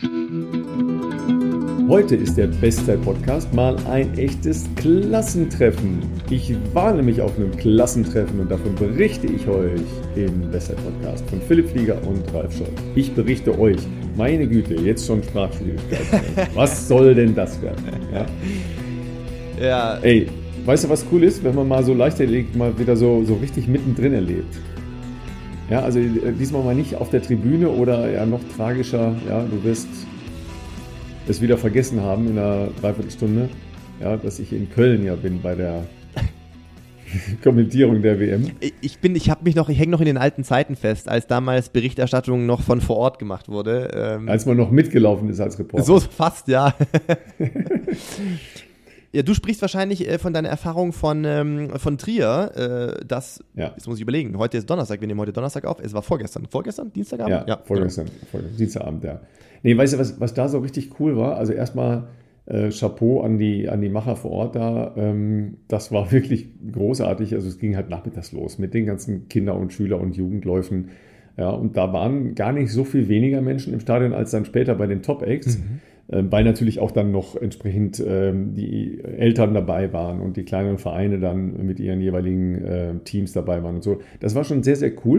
Heute ist der Bestzeit-Podcast mal ein echtes Klassentreffen. Ich war nämlich auf einem Klassentreffen und davon berichte ich euch im Bestzeit-Podcast von Philipp Flieger und Ralf Scholz. Ich berichte euch, meine Güte, jetzt schon Sprachschwierigkeiten. Was soll denn das werden? Ja. Ey, weißt du, was cool ist, wenn man mal so Leichtathletik mal wieder so richtig mittendrin erlebt? Ja, also diesmal mal nicht auf der Tribüne oder ja noch tragischer, ja, du wirst es wieder vergessen haben in einer Dreiviertelstunde, ja, dass ich in Köln ja bin bei der Kommentierung der WM. Ich hänge noch in den alten Zeiten fest, als damals Berichterstattung noch von vor Ort gemacht wurde. Als man noch mitgelaufen ist als Reporter. So fast, ja. Ja, du sprichst wahrscheinlich von deiner Erfahrung von Trier. Jetzt muss ich überlegen, heute ist Donnerstag, wir nehmen heute Donnerstag auf. Es war vorgestern, Dienstagabend? Ja, vorgestern, Dienstagabend, ja. Nee, weißt du, was da so richtig cool war? Also erstmal Chapeau an die Macher vor Ort da. Das war wirklich großartig. Also es ging halt nachmittags los mit den ganzen Kinder- und Schüler- und Jugendläufen. Ja, und da waren gar nicht so viel weniger Menschen im Stadion als dann später bei den Top-Acts. Weil natürlich auch dann noch entsprechend die Eltern dabei waren und die kleineren Vereine dann mit ihren jeweiligen Teams dabei waren und so. Das war schon sehr, sehr cool.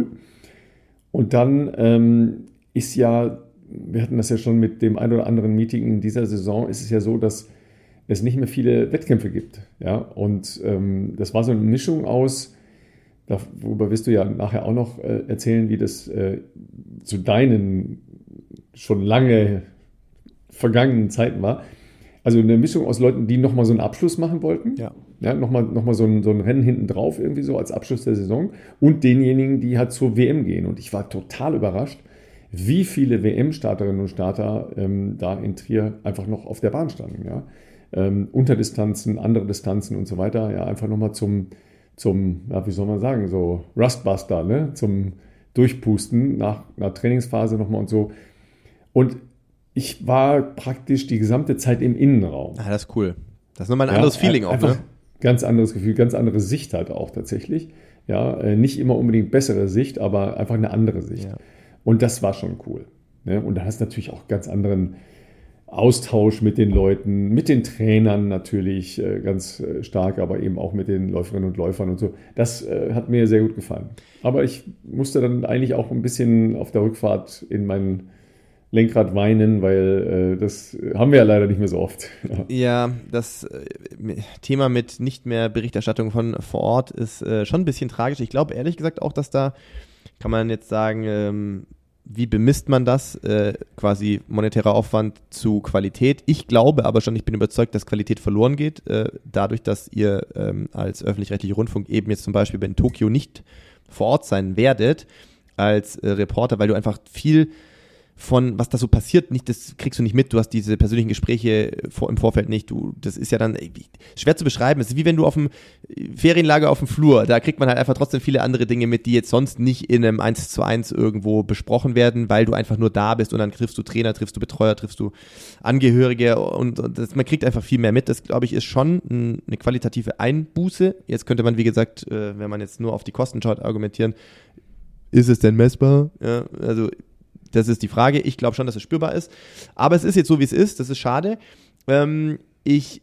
Und dann ist ja, wir hatten das ja schon mit dem ein oder anderen Meeting in dieser Saison, ist es ja so, dass es nicht mehr viele Wettkämpfe gibt. Ja? Und das war so eine Mischung aus, worüber wirst du ja nachher auch noch erzählen, wie das zu deinen schon lange vergangenen Zeiten war. Also eine Mischung aus Leuten, die nochmal so einen Abschluss machen wollten. Ja, nochmal so ein Rennen hinten drauf irgendwie so als Abschluss der Saison und denjenigen, die halt zur WM gehen. Und ich war total überrascht, wie viele WM-Starterinnen und Starter da in Trier einfach noch auf der Bahn standen. Ja? Unterdistanzen, andere Distanzen und so weiter. Ja, einfach nochmal zum wie soll man sagen, so Rustbuster, ne? Zum Durchpusten nach einer Trainingsphase nochmal und so. Und ich war praktisch die gesamte Zeit im Innenraum. Ah, das ist cool. Das ist nochmal ein anderes Feeling auch, ne? Ganz anderes Gefühl, ganz andere Sicht halt auch tatsächlich. Ja, nicht immer unbedingt bessere Sicht, aber einfach eine andere Sicht. Ja. Und das war schon cool. Ne? Und da hast du natürlich auch ganz anderen Austausch mit den Leuten, mit den Trainern natürlich ganz stark, aber eben auch mit den Läuferinnen und Läufern und so. Das hat mir sehr gut gefallen. Aber ich musste dann eigentlich auch ein bisschen auf der Rückfahrt in meinen Lenkrad weinen, weil das haben wir ja leider nicht mehr so oft. Ja, das Thema mit nicht mehr Berichterstattung von vor Ort ist schon ein bisschen tragisch. Ich glaube ehrlich gesagt auch, dass da, kann man jetzt sagen, wie bemisst man das? Quasi monetärer Aufwand zu Qualität. Ich glaube aber schon, ich bin überzeugt, dass Qualität verloren geht, dadurch, dass ihr als öffentlich-rechtlicher Rundfunk eben jetzt zum Beispiel in Tokio nicht vor Ort sein werdet als Reporter, weil du einfach viel von was da so passiert, das kriegst du nicht mit, du hast diese persönlichen Gespräche im Vorfeld nicht, das ist ja dann schwer zu beschreiben, es ist wie wenn du auf dem Ferienlager auf dem Flur, da kriegt man halt einfach trotzdem viele andere Dinge mit, die jetzt sonst nicht in einem 1:1 irgendwo besprochen werden, weil du einfach nur da bist und dann triffst du Trainer, triffst du Betreuer, triffst du Angehörige und man kriegt einfach viel mehr mit, das glaube ich ist schon eine qualitative Einbuße, jetzt könnte man wie gesagt, wenn man jetzt nur auf die Kosten schaut, argumentieren, ist es denn messbar? Ja, also das ist die Frage. Ich glaube schon, dass es spürbar ist. Aber es ist jetzt so, wie es ist. Das ist schade. Ich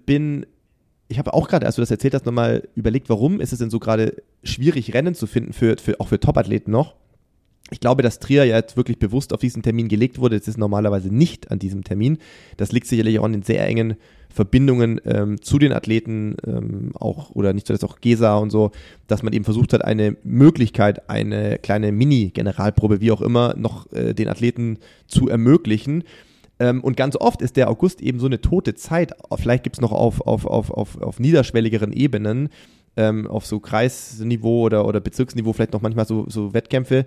habe auch gerade, als du das erzählt hast, nochmal überlegt, warum ist es denn so gerade schwierig, Rennen zu finden, auch für Top-Athleten noch. Ich glaube, dass Trier ja jetzt wirklich bewusst auf diesen Termin gelegt wurde. Es ist normalerweise nicht an diesem Termin. Das liegt sicherlich auch an den sehr engen Verbindungen zu den Athleten, auch, oder nicht zuletzt auch GESA und so, dass man eben versucht hat, eine Möglichkeit, eine kleine Mini-Generalprobe, wie auch immer, noch den Athleten zu ermöglichen. Und ganz oft ist der August eben so eine tote Zeit. Vielleicht gibt es noch auf niederschwelligeren Ebenen, auf so Kreisniveau oder Bezirksniveau vielleicht noch manchmal so Wettkämpfe,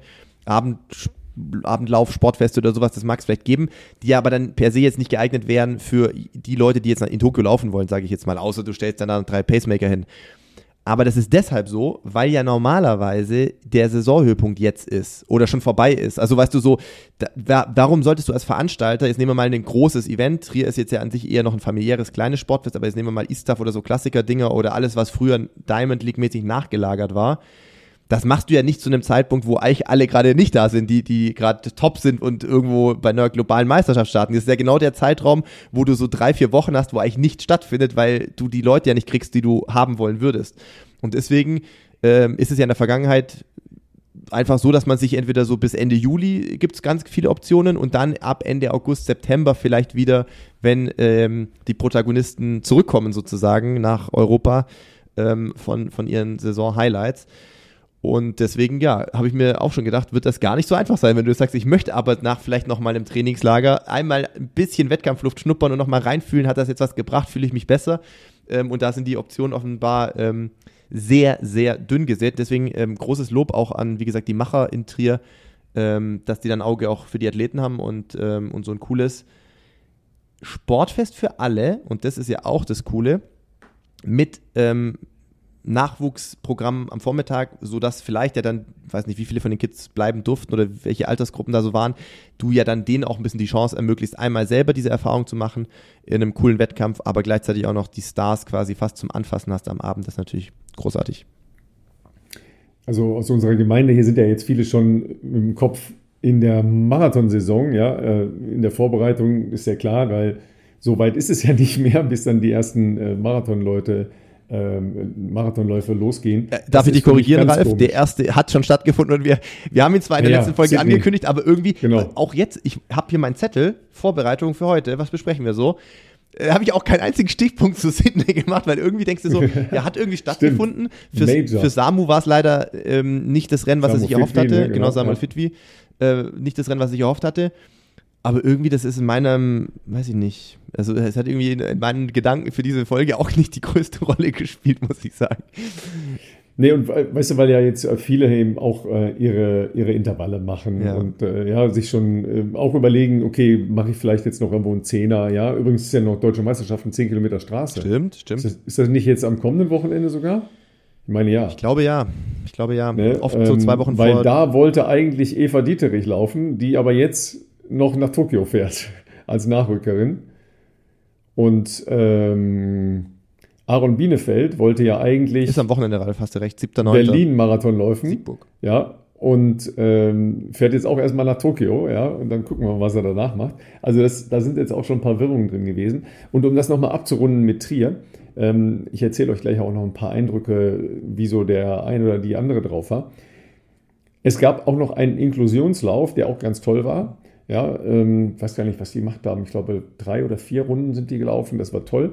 Abendlauf, Sportfeste oder sowas, das mag es vielleicht geben, die aber dann per se jetzt nicht geeignet wären für die Leute, die jetzt in Tokio laufen wollen, sage ich jetzt mal, außer du stellst dann da 3 Pacemaker hin. Aber das ist deshalb so, weil ja normalerweise der Saisonhöhepunkt jetzt ist oder schon vorbei ist. Also weißt du so, warum solltest du als Veranstalter, jetzt nehmen wir mal ein großes Event, Trier ist jetzt ja an sich eher noch ein familiäres, kleines Sportfest, aber jetzt nehmen wir mal ISTAF oder so Klassiker-Dinger oder alles, was früher Diamond League-mäßig nachgelagert war. das machst du ja nicht zu einem Zeitpunkt, wo eigentlich alle gerade nicht da sind, die gerade top sind und irgendwo bei einer globalen Meisterschaft starten. Das ist ja genau der Zeitraum, wo du so 3-4 Wochen hast, wo eigentlich nichts stattfindet, weil du die Leute ja nicht kriegst, die du haben wollen würdest. Und deswegen ist es ja in der Vergangenheit einfach so, dass man sich entweder so bis Ende Juli gibt es ganz viele Optionen und dann ab Ende August, September vielleicht wieder, wenn die Protagonisten zurückkommen sozusagen nach Europa von ihren Saison-Highlights. Und deswegen, ja, habe ich mir auch schon gedacht, wird das gar nicht so einfach sein, wenn du sagst, ich möchte aber nach vielleicht nochmal im Trainingslager einmal ein bisschen Wettkampfluft schnuppern und nochmal reinfühlen, hat das jetzt was gebracht, fühle ich mich besser. Und da sind die Optionen offenbar sehr, sehr dünn gesät. Deswegen großes Lob auch an, wie gesagt, die Macher in Trier, dass die dann Auge auch für die Athleten haben und so ein cooles Sportfest für alle, und das ist ja auch das Coole, mit Nachwuchsprogramm am Vormittag, sodass vielleicht ja dann, weiß nicht, wie viele von den Kids bleiben durften oder welche Altersgruppen da so waren, du ja dann denen auch ein bisschen die Chance ermöglicht, einmal selber diese Erfahrung zu machen in einem coolen Wettkampf, aber gleichzeitig auch noch die Stars quasi fast zum Anfassen hast am Abend. Das ist natürlich großartig. Also aus unserer Gemeinde hier sind ja jetzt viele schon im Kopf in der Marathonsaison, ja, in der Vorbereitung ist ja klar, weil so weit ist es ja nicht mehr, bis dann die ersten Marathonläufe losgehen. Darf ich dich korrigieren, Ralf? Komisch. Der erste hat schon stattgefunden und wir haben ihn zwar in der letzten Folge Sydney angekündigt, aber irgendwie, auch jetzt, ich habe hier meinen Zettel, Vorbereitung für heute, was besprechen wir so? Habe ich auch keinen einzigen Stichpunkt zu Sydney gemacht, weil irgendwie denkst du so, ja, hat irgendwie stattgefunden. Für Samu war es leider nicht das Rennen, was er sich erhofft hatte. Ne? Genau, Samuel Fitwi. Nicht das Rennen, was er sich erhofft hatte. Aber irgendwie, das ist in meinem, weiß ich nicht, also es hat irgendwie in meinen Gedanken für diese Folge auch nicht die größte Rolle gespielt, muss ich sagen. Nee, und weißt du, weil ja jetzt viele eben auch ihre Intervalle machen und sich schon auch überlegen, okay, mache ich vielleicht jetzt noch irgendwo einen Zehner, ja, übrigens ist ja noch Deutsche Meisterschaften 10 Kilometer Straße. Stimmt. Ist das nicht jetzt am kommenden Wochenende sogar? Ich meine, ja. Ich glaube ja. Ne? Oft so 2 Wochen weil vor. Weil da wollte eigentlich Eva Dieterich laufen, die aber jetzt noch nach Tokio fährt als Nachrückerin. Und Aaron Bienefeld wollte ja eigentlich ist am Wochenende, Ralf, hast du recht, 7.9. Berlin-Marathon laufen. Siegburg. Ja, und fährt jetzt auch erstmal nach Tokio, ja, und dann gucken wir mal, was er danach macht. Also da sind jetzt auch schon ein paar Wirrungen drin gewesen. Und um das nochmal abzurunden mit Trier, ich erzähle euch gleich auch noch ein paar Eindrücke, wie so der eine oder die andere drauf war. Es gab auch noch einen Inklusionslauf, der auch ganz toll war. Ja, weiß gar nicht, was die gemacht haben. Ich glaube, 3 oder 4 Runden sind die gelaufen. Das war toll.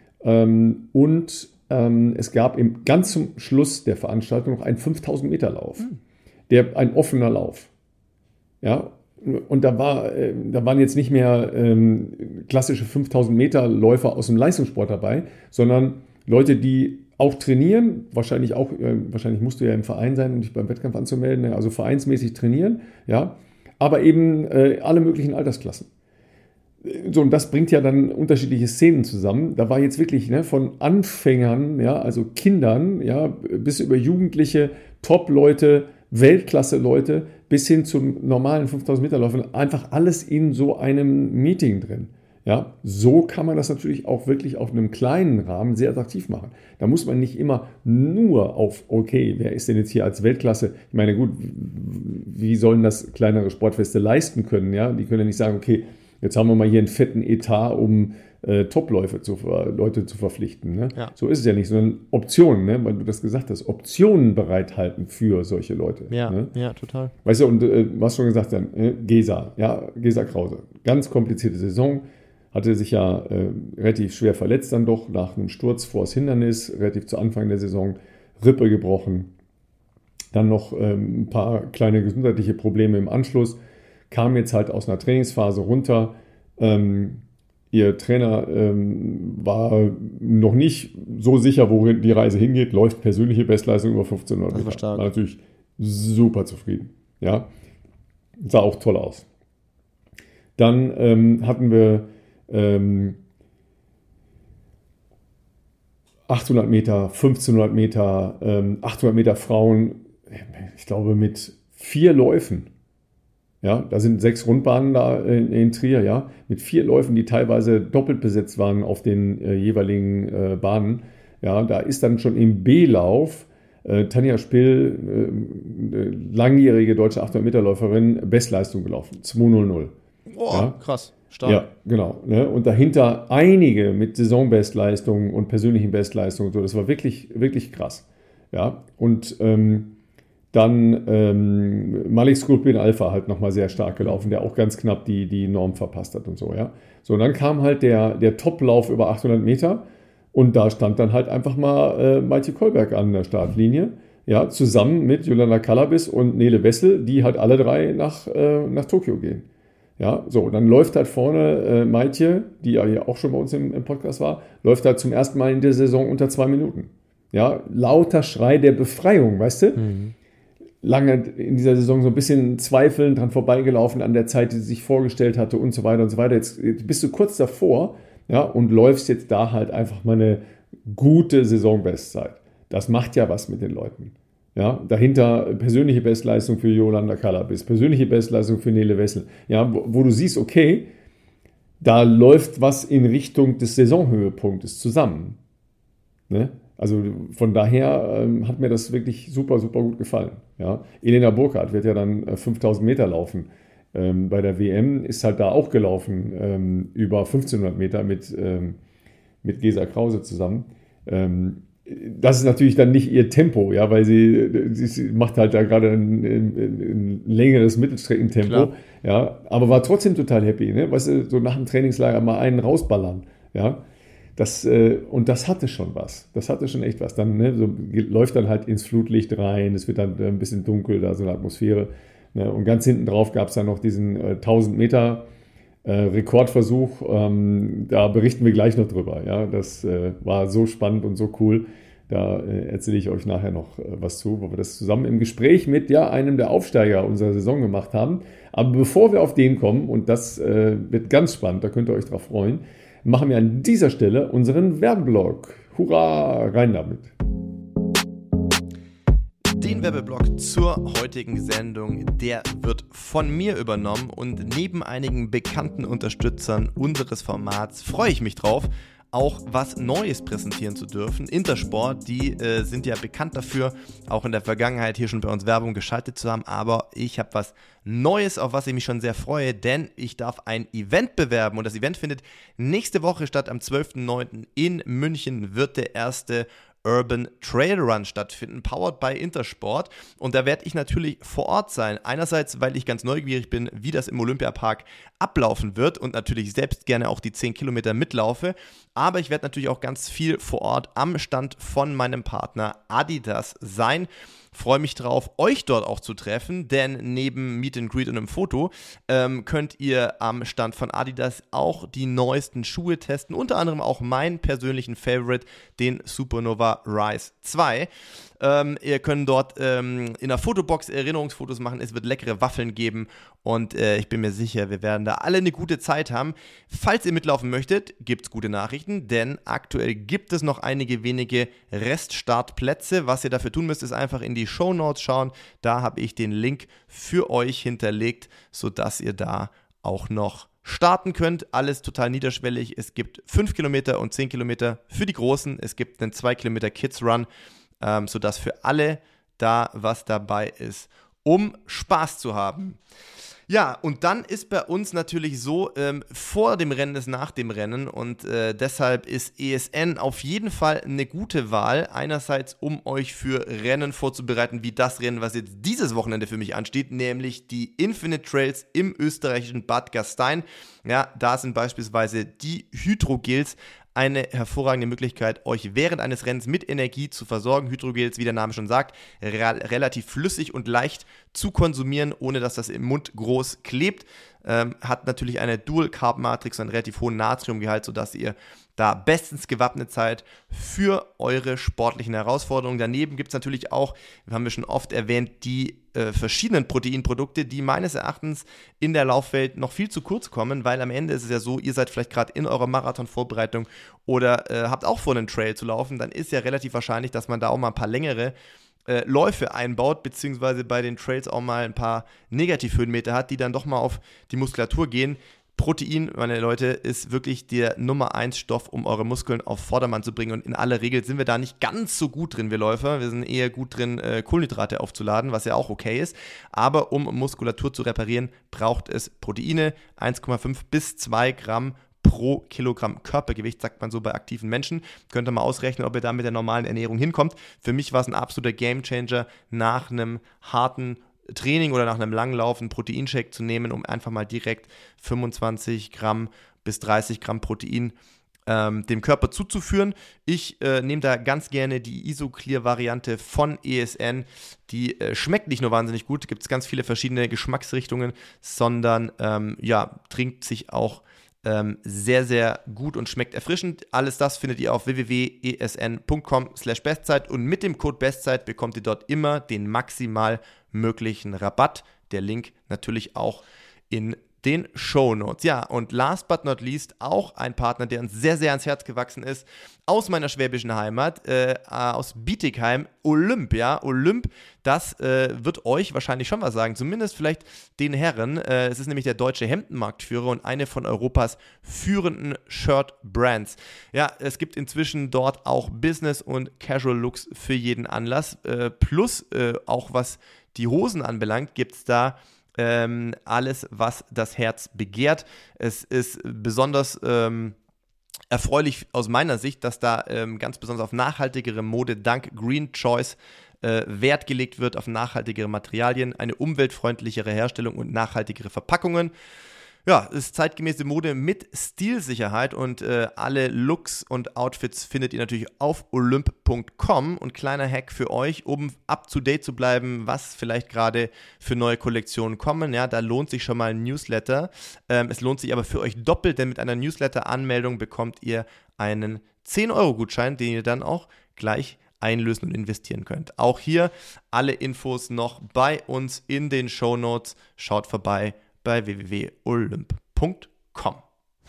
Es gab ganz zum Schluss der Veranstaltung noch einen 5000 Meter Lauf. Ein offener Lauf. Ja, und da waren jetzt nicht mehr klassische 5000 Meter Läufer aus dem Leistungssport dabei, sondern Leute, die auch trainieren, wahrscheinlich musst du ja im Verein sein, um dich beim Wettkampf anzumelden, also vereinsmäßig trainieren, ja, aber eben alle möglichen Altersklassen. So, und das bringt ja dann unterschiedliche Szenen zusammen. Da war jetzt wirklich von Anfängern, ja, also Kindern, ja, bis über Jugendliche, Top-Leute, Weltklasse-Leute, bis hin zu normalen 5000 Meter Läufern, einfach alles in so einem Meeting drin. Ja, so kann man das natürlich auch wirklich auf einem kleinen Rahmen sehr attraktiv machen. Da muss man nicht immer nur auf, okay, wer ist denn jetzt hier als Weltklasse? Ich meine, gut, wie sollen das kleinere Sportfeste leisten können? Ja, die können ja nicht sagen, okay, jetzt haben wir mal hier einen fetten Etat, um Top-Leute zu verpflichten. Ne? Ja. So ist es ja nicht, sondern Optionen, ne? Weil du das gesagt hast, Optionen bereithalten für solche Leute. Ja, ne? Ja, total. Weißt du, und was schon gesagt dann, Gesa Krause, ganz komplizierte Saison, hatte sich ja relativ schwer verletzt dann doch, nach einem Sturz vor das Hindernis, relativ zu Anfang der Saison, Rippe gebrochen, dann noch ein paar kleine gesundheitliche Probleme im Anschluss, kam jetzt halt aus einer Trainingsphase runter. Ihr Trainer war noch nicht so sicher, wohin die Reise hingeht, läuft persönliche Bestleistung über 1500 Meter. War natürlich super zufrieden. Ja? Sah auch toll aus. Dann hatten wir 800 Meter, 1500 Meter, 800 Meter Frauen, ich glaube mit 4 Läufen. Ja, da sind 6 Rundbahnen da in Trier, ja, mit 4 Läufen, die teilweise doppelt besetzt waren auf den jeweiligen Bahnen. Ja, da ist dann schon im B-Lauf Tanja Spill, langjährige deutsche 800-Meter-Läuferin, Bestleistung gelaufen, 2:00. Oh, ja? Krass, stark. Ja, genau. Ne? Und dahinter einige mit Saisonbestleistungen und persönlichen Bestleistungen. So, das war wirklich, wirklich krass. Ja, und dann Malik Sculpin Alpha halt nochmal sehr stark gelaufen, der auch ganz knapp die Norm verpasst hat und so, ja. So, und dann kam halt der Toplauf über 800 Meter und da stand dann halt einfach mal Maite Kolberg an der Startlinie, ja, zusammen mit Jolanda Cannabis und Nele Wessel, die halt alle drei nach Tokio gehen. Ja, so, dann läuft halt vorne Maite, die ja hier auch schon bei uns im Podcast war, läuft halt zum ersten Mal in der Saison unter 2 Minuten. Ja, lauter Schrei der Befreiung, weißt du? Lange in dieser Saison so ein bisschen zweifelnd dran vorbeigelaufen an der Zeit, die sie sich vorgestellt hatte und so weiter und so weiter. Jetzt bist du kurz davor, ja, und läufst jetzt da halt einfach mal eine gute Saisonbestzeit. Das macht ja was mit den Leuten. Ja, dahinter persönliche Bestleistung für Jolanda Cannabis, persönliche Bestleistung für Nele Wessel. Ja, wo du siehst, okay, da läuft was in Richtung des Saisonhöhepunktes zusammen. Ne? Also von daher hat mir das wirklich super, super gut gefallen. Ja? Elena Burkhardt wird ja dann 5000 Meter laufen. Bei der WM ist halt da auch gelaufen, über 1500 Meter mit Gesa Krause zusammen. Das ist natürlich dann nicht ihr Tempo, ja, weil sie macht halt da gerade ein längeres Mittelstreckentempo. Klar. Ja, aber war trotzdem total happy, ne? Weißt du, so nach dem Trainingslager mal einen rausballern. Ja. Und das hatte schon was. Das hatte schon echt was. Dann läuft dann halt ins Flutlicht rein, es wird dann ein bisschen dunkel, da so eine Atmosphäre. Ne? Und ganz hinten drauf gab es dann noch diesen 1000 Meter Rekordversuch. Da berichten wir gleich noch drüber. Ja? Das war so spannend und so cool. Da erzähle ich euch nachher noch was zu, wo wir das zusammen im Gespräch mit einem der Aufsteiger unserer Saison gemacht haben. Aber bevor wir auf den kommen, und das wird ganz spannend, da könnt ihr euch drauf freuen, machen wir an dieser Stelle unseren Werbeblock. Hurra, rein damit. Den Werbeblock zur heutigen Sendung, der wird von mir übernommen und neben einigen bekannten Unterstützern unseres Formats freue ich mich drauf, auch was Neues präsentieren zu dürfen. Intersport, die sind ja bekannt dafür, auch in der Vergangenheit hier schon bei uns Werbung geschaltet zu haben, aber ich habe was Neues, auf was ich mich schon sehr freue, denn ich darf ein Event bewerben und das Event findet nächste Woche statt. Am 12.09. in München wird der erste Urban Trail Run stattfinden, powered by Intersport, und da werde ich natürlich vor Ort sein. Einerseits, weil ich ganz neugierig bin, wie das im Olympiapark ablaufen wird und natürlich selbst gerne auch die 10 Kilometer mitlaufe, aber ich werde natürlich auch ganz viel vor Ort am Stand von meinem Partner Adidas sein. Freue mich drauf, euch dort auch zu treffen, denn neben Meet and Greet und einem Foto könnt ihr am Stand von Adidas auch die neuesten Schuhe testen, unter anderem auch meinen persönlichen Favorite, den Supernova Rise 2. Ihr könnt dort in der Fotobox Erinnerungsfotos machen, es wird leckere Waffeln geben und ich bin mir sicher, wir werden da alle eine gute Zeit haben. Falls ihr mitlaufen möchtet, gibt es gute Nachrichten, denn aktuell gibt es noch einige wenige Reststartplätze. Was ihr dafür tun müsst, ist einfach in die Shownotes schauen, da habe ich den Link für euch hinterlegt, sodass ihr da auch noch starten könnt. Alles total niederschwellig. Es gibt 5 Kilometer und 10 Kilometer für die Großen. Es gibt einen 2 Kilometer Kids Run, sodass für alle da was dabei ist, um Spaß zu haben. Ja, und dann ist bei uns natürlich so, vor dem Rennen ist nach dem Rennen und deshalb ist ESN auf jeden Fall eine gute Wahl. Einerseits, um euch für Rennen vorzubereiten, wie das Rennen, was jetzt dieses Wochenende für mich ansteht, nämlich die Infinite Trails im österreichischen Bad Gastein. Ja, da sind beispielsweise die Hydrogels eine hervorragende Möglichkeit, euch während eines Rennens mit Energie zu versorgen. Hydrogels, wie der Name schon sagt, relativ flüssig und leicht zu konsumieren, ohne dass das im Mund groß klebt. Hat natürlich eine Dual-Carb-Matrix, einen relativ hohen Natriumgehalt, sodass ihr da bestens gewappnet seid für eure sportlichen Herausforderungen. Daneben gibt es natürlich auch, haben wir schon oft erwähnt, die verschiedenen Proteinprodukte, die meines Erachtens in der Laufwelt noch viel zu kurz kommen, weil am Ende ist es ja so, ihr seid vielleicht gerade in eurer Marathonvorbereitung oder habt auch vor, einen Trail zu laufen, dann ist ja relativ wahrscheinlich, dass man da auch mal ein paar längere Läufe einbaut, beziehungsweise bei den Trails auch mal ein paar Negativhöhenmeter hat, die dann doch mal auf die Muskulatur gehen. Protein, meine Leute, ist wirklich der Nummer 1 Stoff, um eure Muskeln auf Vordermann zu bringen. Und in aller Regel sind wir da nicht ganz so gut drin, wir Läufer. Wir sind eher gut drin, Kohlenhydrate aufzuladen, was ja auch okay ist. Aber um Muskulatur zu reparieren, braucht es Proteine. 1,5 bis 2 Gramm pro Kilogramm Körpergewicht, sagt man so bei aktiven Menschen. Könnt ihr mal ausrechnen, ob ihr da mit der normalen Ernährung hinkommt. Für mich war es ein absoluter Gamechanger, nach einem harten Training oder nach einem langen Lauf einen Proteinshake zu nehmen, um einfach mal direkt 25 Gramm bis 30 Gramm Protein dem Körper zuzuführen. Ich nehme da ganz gerne die Isoclear-Variante von ESN. Die schmeckt nicht nur wahnsinnig gut, gibt es ganz viele verschiedene Geschmacksrichtungen, sondern trinkt sich auch sehr, sehr gut und schmeckt erfrischend. Alles das findet ihr auf www.esn.com/Bestzeit und mit dem Code Bestzeit bekommt ihr dort immer den maximal möglichen Rabatt. Der Link natürlich auch in den Shownotes. Ja, und last but not least auch ein Partner, der uns sehr, sehr ans Herz gewachsen ist, aus meiner schwäbischen Heimat, aus Bietigheim, Olymp. Ja, Olymp, das wird euch wahrscheinlich schon was sagen, zumindest vielleicht den Herren. Es ist nämlich der deutsche Hemdenmarktführer und eine von Europas führenden Shirt-Brands. Ja, es gibt inzwischen dort auch Business- und Casual-Looks für jeden Anlass, plus auch was die Hosen anbelangt, gibt es da alles, was das Herz begehrt. Es ist besonders erfreulich aus meiner Sicht, dass da ganz besonders auf nachhaltigere Mode dank Green Choice Wert gelegt wird, auf nachhaltigere Materialien, eine umweltfreundlichere Herstellung und nachhaltigere Verpackungen. Ja, es ist zeitgemäße Mode mit Stilsicherheit und alle Looks und Outfits findet ihr natürlich auf olymp.com. Und kleiner Hack für euch, um up to date zu bleiben, was vielleicht gerade für neue Kollektionen kommen. Ja, da lohnt sich schon mal ein Newsletter. Es lohnt sich aber für euch doppelt, denn mit einer Newsletter-Anmeldung bekommt ihr einen 10-Euro-Gutschein, den ihr dann auch gleich einlösen und investieren könnt. Auch hier alle Infos noch bei uns in den Shownotes. Schaut vorbei bei www.olymp.com.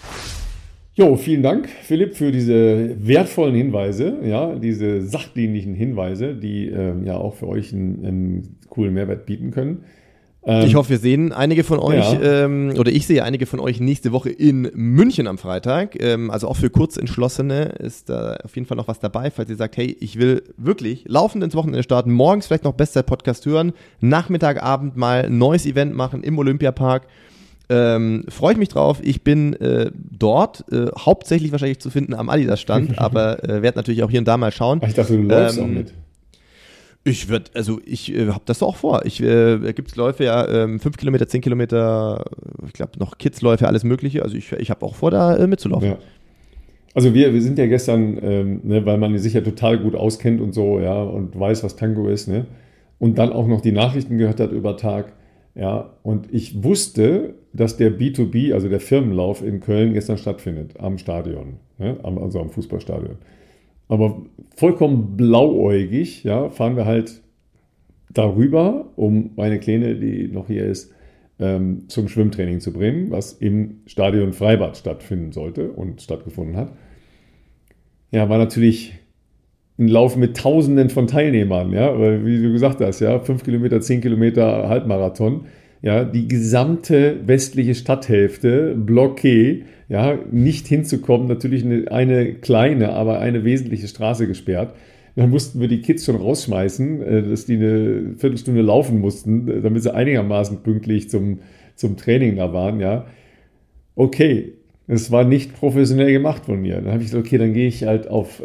Jo, vielen Dank, Philipp, für diese wertvollen Hinweise, ja, diese sachdienlichen Hinweise, die ja auch für euch einen coolen Mehrwert bieten können. Ich hoffe, wir sehen einige von euch, oder ich sehe einige von euch nächste Woche in München am Freitag. Also auch für Kurzentschlossene ist da auf jeden Fall noch was dabei, falls ihr sagt, hey, ich will wirklich laufend ins Wochenende starten, morgens vielleicht noch Bestzeit-Podcast hören, Nachmittag, Abend mal ein neues Event machen im Olympiapark. Freue ich mich drauf. Ich bin dort hauptsächlich wahrscheinlich zu finden am Adidas-Stand, aber werde natürlich auch hier und da mal schauen. Ich dachte, du läufst auch mit. Ich habe das auch vor. Gibt's Läufe ja 5 Kilometer, 10 Kilometer, ich glaube noch Kidsläufe, alles Mögliche. Also ich habe auch vor, da mitzulaufen. Ja. Also wir sind ja gestern, weil man sich ja total gut auskennt und so, ja, und weiß, was Tango ist, ne? Und dann auch noch die Nachrichten gehört hat über Tag, ja. Und ich wusste, dass der B2B, also der Firmenlauf in Köln gestern stattfindet, am Stadion, ne? Also am Fußballstadion. Aber vollkommen blauäugig, ja, fahren wir halt darüber, um meine Kleine, die noch hier ist, zum Schwimmtraining zu bringen, was im Stadion Freibad stattfinden sollte und stattgefunden hat. Ja, war natürlich ein Lauf mit Tausenden von Teilnehmern, ja, weil, wie du gesagt hast, ja, 5 Kilometer, 10 Kilometer Halbmarathon, ja, die gesamte westliche Stadthälfte, Blockee, ja, nicht hinzukommen, natürlich eine kleine, aber eine wesentliche Straße gesperrt. Dann mussten wir die Kids schon rausschmeißen, dass die eine Viertelstunde laufen mussten, damit sie einigermaßen pünktlich zum Training da waren, ja. Okay, es war nicht professionell gemacht von mir. Dann habe ich gesagt, okay, dann gehe ich halt auf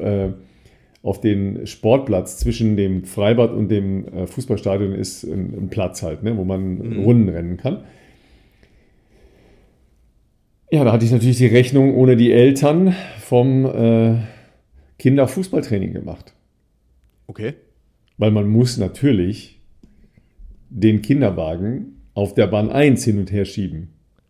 den Sportplatz zwischen dem Freibad und dem Fußballstadion ist ein Platz halt, ne, wo man Runden rennen kann. Ja, da hatte ich natürlich die Rechnung ohne die Eltern vom Kinderfußballtraining gemacht. Okay. Weil man muss natürlich den Kinderwagen auf der Bahn 1 hin und her schieben.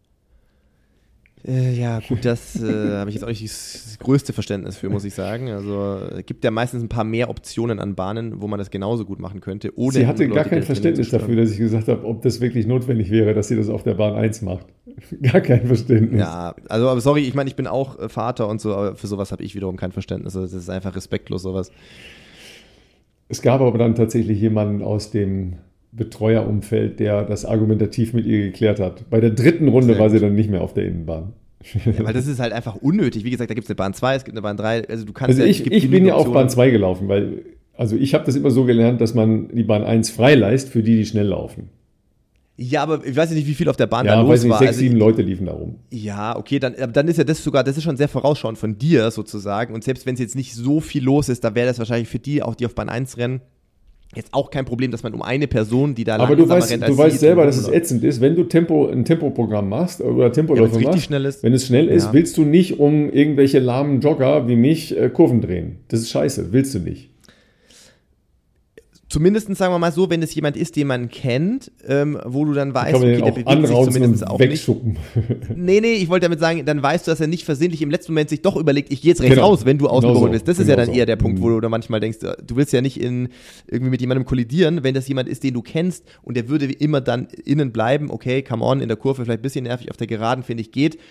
Ja, gut, das habe ich jetzt auch nicht das größte Verständnis für, muss ich sagen. Also es gibt ja meistens ein paar mehr Optionen an Bahnen, wo man das genauso gut machen könnte. Ohne sie hatte gar kein Verständnis dafür, dass ich gesagt habe, ob das wirklich notwendig wäre, dass sie das auf der Bahn 1 macht. Gar kein Verständnis. Ja, also aber sorry, ich meine, ich bin auch Vater und so, aber für sowas habe ich wiederum kein Verständnis. Also das ist einfach respektlos, sowas. Es gab aber dann tatsächlich jemanden aus dem Betreuerumfeld, der das argumentativ mit ihr geklärt hat. Bei der 3. Runde war sie dann nicht mehr auf der Innenbahn. Ja, weil das ist halt einfach unnötig. Wie gesagt, da gibt es eine Bahn 2, es gibt eine Bahn 3. Also du kannst ich bin ja auf Bahn 2 gelaufen, weil ich habe das immer so gelernt, dass man die Bahn 1 freilässt für die schnell laufen. Ja, aber ich weiß nicht, wie viel auf der Bahn da los war. Ja, weiß nicht, 6, 7 also, Leute liefen da rum. Ja, okay, dann ist ja das ist schon sehr vorausschauend von dir sozusagen. Und selbst wenn es jetzt nicht so viel los ist, da wäre das wahrscheinlich für die, auch die auf Bahn 1 rennen, jetzt auch kein Problem, dass man um eine Person, die da langsamer rennt, als du weißt selber, dass es ätzend ist, wenn du ein Tempoprogramm machst oder Tempoläufe machst, wenn es schnell ist, willst du nicht um irgendwelche lahmen Jogger wie mich Kurven drehen. Das ist scheiße, willst du nicht. Zumindest sagen wir mal so, wenn es jemand ist, den man kennt, wo du dann weißt, okay, der bewegt sich zumindest auch wegschuppen. Nicht. Nee, ich wollte damit sagen, dann weißt du, dass er nicht versehentlich im letzten Moment sich doch überlegt, ich gehe jetzt rechts raus, wenn du ausgeholt bist. Das ist ja dann eher der Punkt, wo du dann manchmal denkst, du willst ja nicht irgendwie mit jemandem kollidieren, wenn das jemand ist, den du kennst und der würde immer dann innen bleiben, okay, come on, in der Kurve vielleicht ein bisschen nervig, auf der Geraden, finde ich, geht.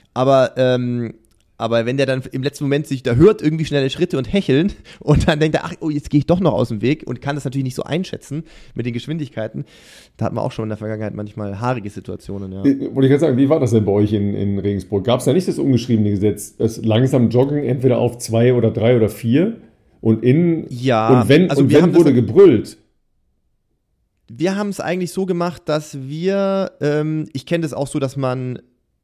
Aber wenn der dann im letzten Moment sich da hört, irgendwie schnelle Schritte und hecheln und dann denkt er, ach, oh, jetzt gehe ich doch noch aus dem Weg und kann das natürlich nicht so einschätzen mit den Geschwindigkeiten, da hat man auch schon in der Vergangenheit manchmal haarige Situationen. Ja. Wollte ich gerade sagen, wie war das denn bei euch in Regensburg? Gab es da nicht das ungeschriebene Gesetz, das langsam Joggen entweder auf 2 oder 3 oder 4 und wenn wurde gebrüllt? Wir haben es eigentlich so gemacht, dass wir, ich kenne das auch so, dass man